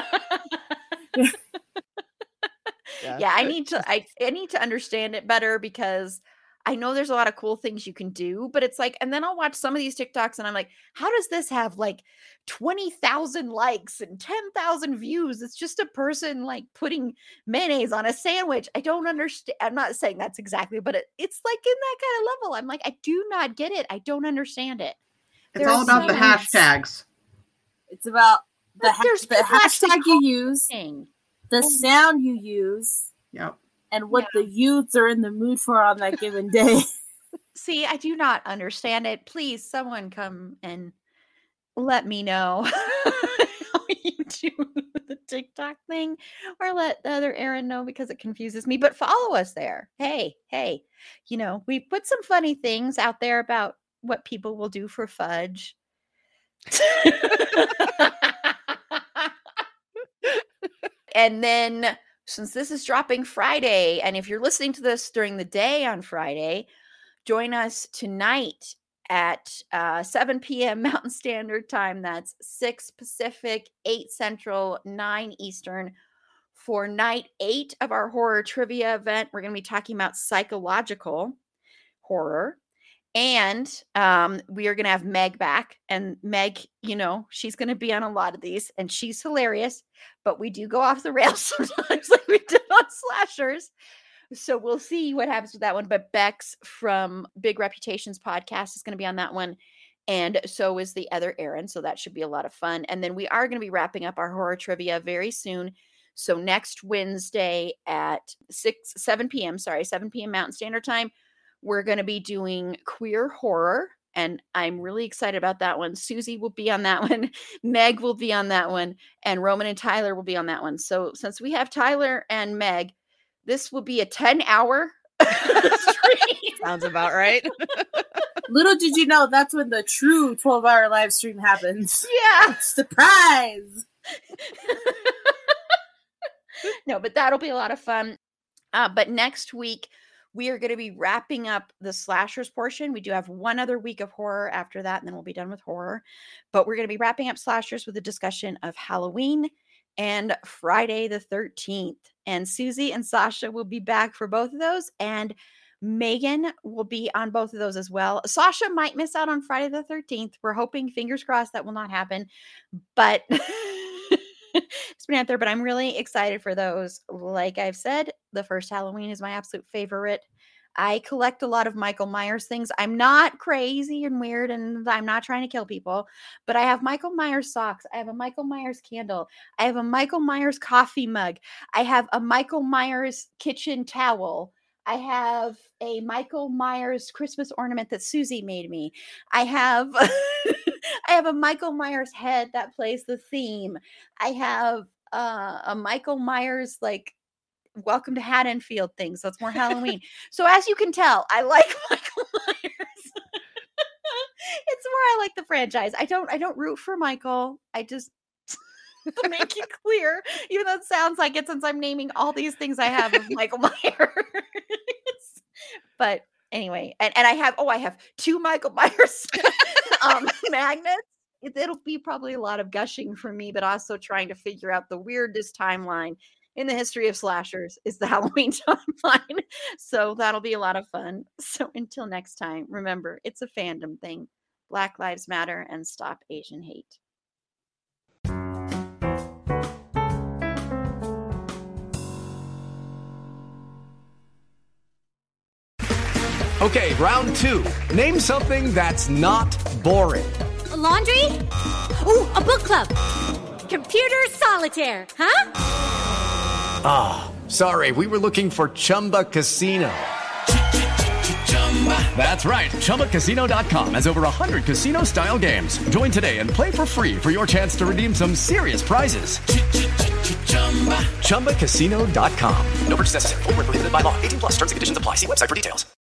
[SPEAKER 2] Yeah, I need to understand it better because I know there's a lot of cool things you can do, but it's like, and then I'll watch some of these TikToks and I'm like, how does this have like 20,000 likes and 10,000 views? It's just a person like putting mayonnaise on a sandwich. I don't understand. I'm not saying that's exactly, but it's like in that kind of level. I'm like, I do not get it. I don't understand it.
[SPEAKER 5] It's all about the hashtags.
[SPEAKER 4] It's about the hashtag you use, the sound you use.
[SPEAKER 5] Yep.
[SPEAKER 4] And what the youths are in the mood for on that given day.
[SPEAKER 2] See, I do not understand it. Please, someone come and let me know how you do the TikTok thing, or let the other Erin know because it confuses me. But follow us there. Hey, you know, we put some funny things out there about what people will do for fudge. And then, since this is dropping Friday, and if you're listening to this during the day on Friday, join us tonight at 7 p.m. Mountain Standard Time. That's 6 Pacific, 8 Central, 9 Eastern for night 8 of our horror trivia event. We're going to be talking about psychological horror. And we are going to have Meg back. And Meg, you know, she's going to be on a lot of these, and she's hilarious. But we do go off the rails sometimes, like we did on Slashers. So we'll see what happens with that one. But Bex from Big Reputations podcast is going to be on that one. And so is the other Erin. So that should be a lot of fun. And then we are going to be wrapping up our horror trivia very soon. So next Wednesday at 7 p.m. Mountain Standard Time, we're going to be doing queer horror. And I'm really excited about that one. Susie will be on that one. Meg will be on that one. And Roman and Tyler will be on that one. So since we have Tyler and Meg, this will be a 10-hour stream.
[SPEAKER 3] Sounds about right.
[SPEAKER 4] Little did you know, that's when the true 12-hour live stream happens.
[SPEAKER 2] Yeah.
[SPEAKER 4] Surprise!
[SPEAKER 2] No, but that'll be a lot of fun. But next week, we are going to be wrapping up the slashers portion. We do have one other week of horror after that, and then we'll be done with horror. But we're going to be wrapping up slashers with a discussion of Halloween and Friday the 13th. And Susie and Sasha will be back for both of those. And Megan will be on both of those as well. Sasha might miss out on Friday the 13th. We're hoping, fingers crossed, that will not happen. But it's been out there, but I'm really excited for those. Like I've said, the first Halloween is my absolute favorite. I collect a lot of Michael Myers things. I'm not crazy and weird, and I'm not trying to kill people, but I have Michael Myers socks. I have a Michael Myers candle. I have a Michael Myers coffee mug. I have a Michael Myers kitchen towel. I have a Michael Myers Christmas ornament that Susie made me. I have I have a Michael Myers head that plays the theme. I have a Michael Myers, like, Welcome to Haddonfield thing. So it's more Halloween. So as you can tell, I like Michael Myers. It's more I like the franchise. I don't root for Michael. I just to make it clear, even though it sounds like it since I'm naming all these things I have of Michael Myers. But anyway, and I have 2 Michael Myers magnets. It'll be probably a lot of gushing from me, but also trying to figure out the weirdest timeline in the history of slashers is the Halloween timeline. So that'll be a lot of fun. So until next time, remember, it's a fandom thing. Black Lives Matter and stop Asian hate.
[SPEAKER 6] Okay, round 2. Name something that's not boring.
[SPEAKER 7] A laundry? Ooh, a book club. Computer solitaire, huh?
[SPEAKER 6] Ah, sorry, we were looking for Chumba Casino. That's right, ChumbaCasino.com has over 100 casino-style games. Join today and play for free for your chance to redeem some serious prizes. ChumbaCasino.com. No purchase necessary. Void where prohibited by law. 18+ terms and conditions apply. See website for details.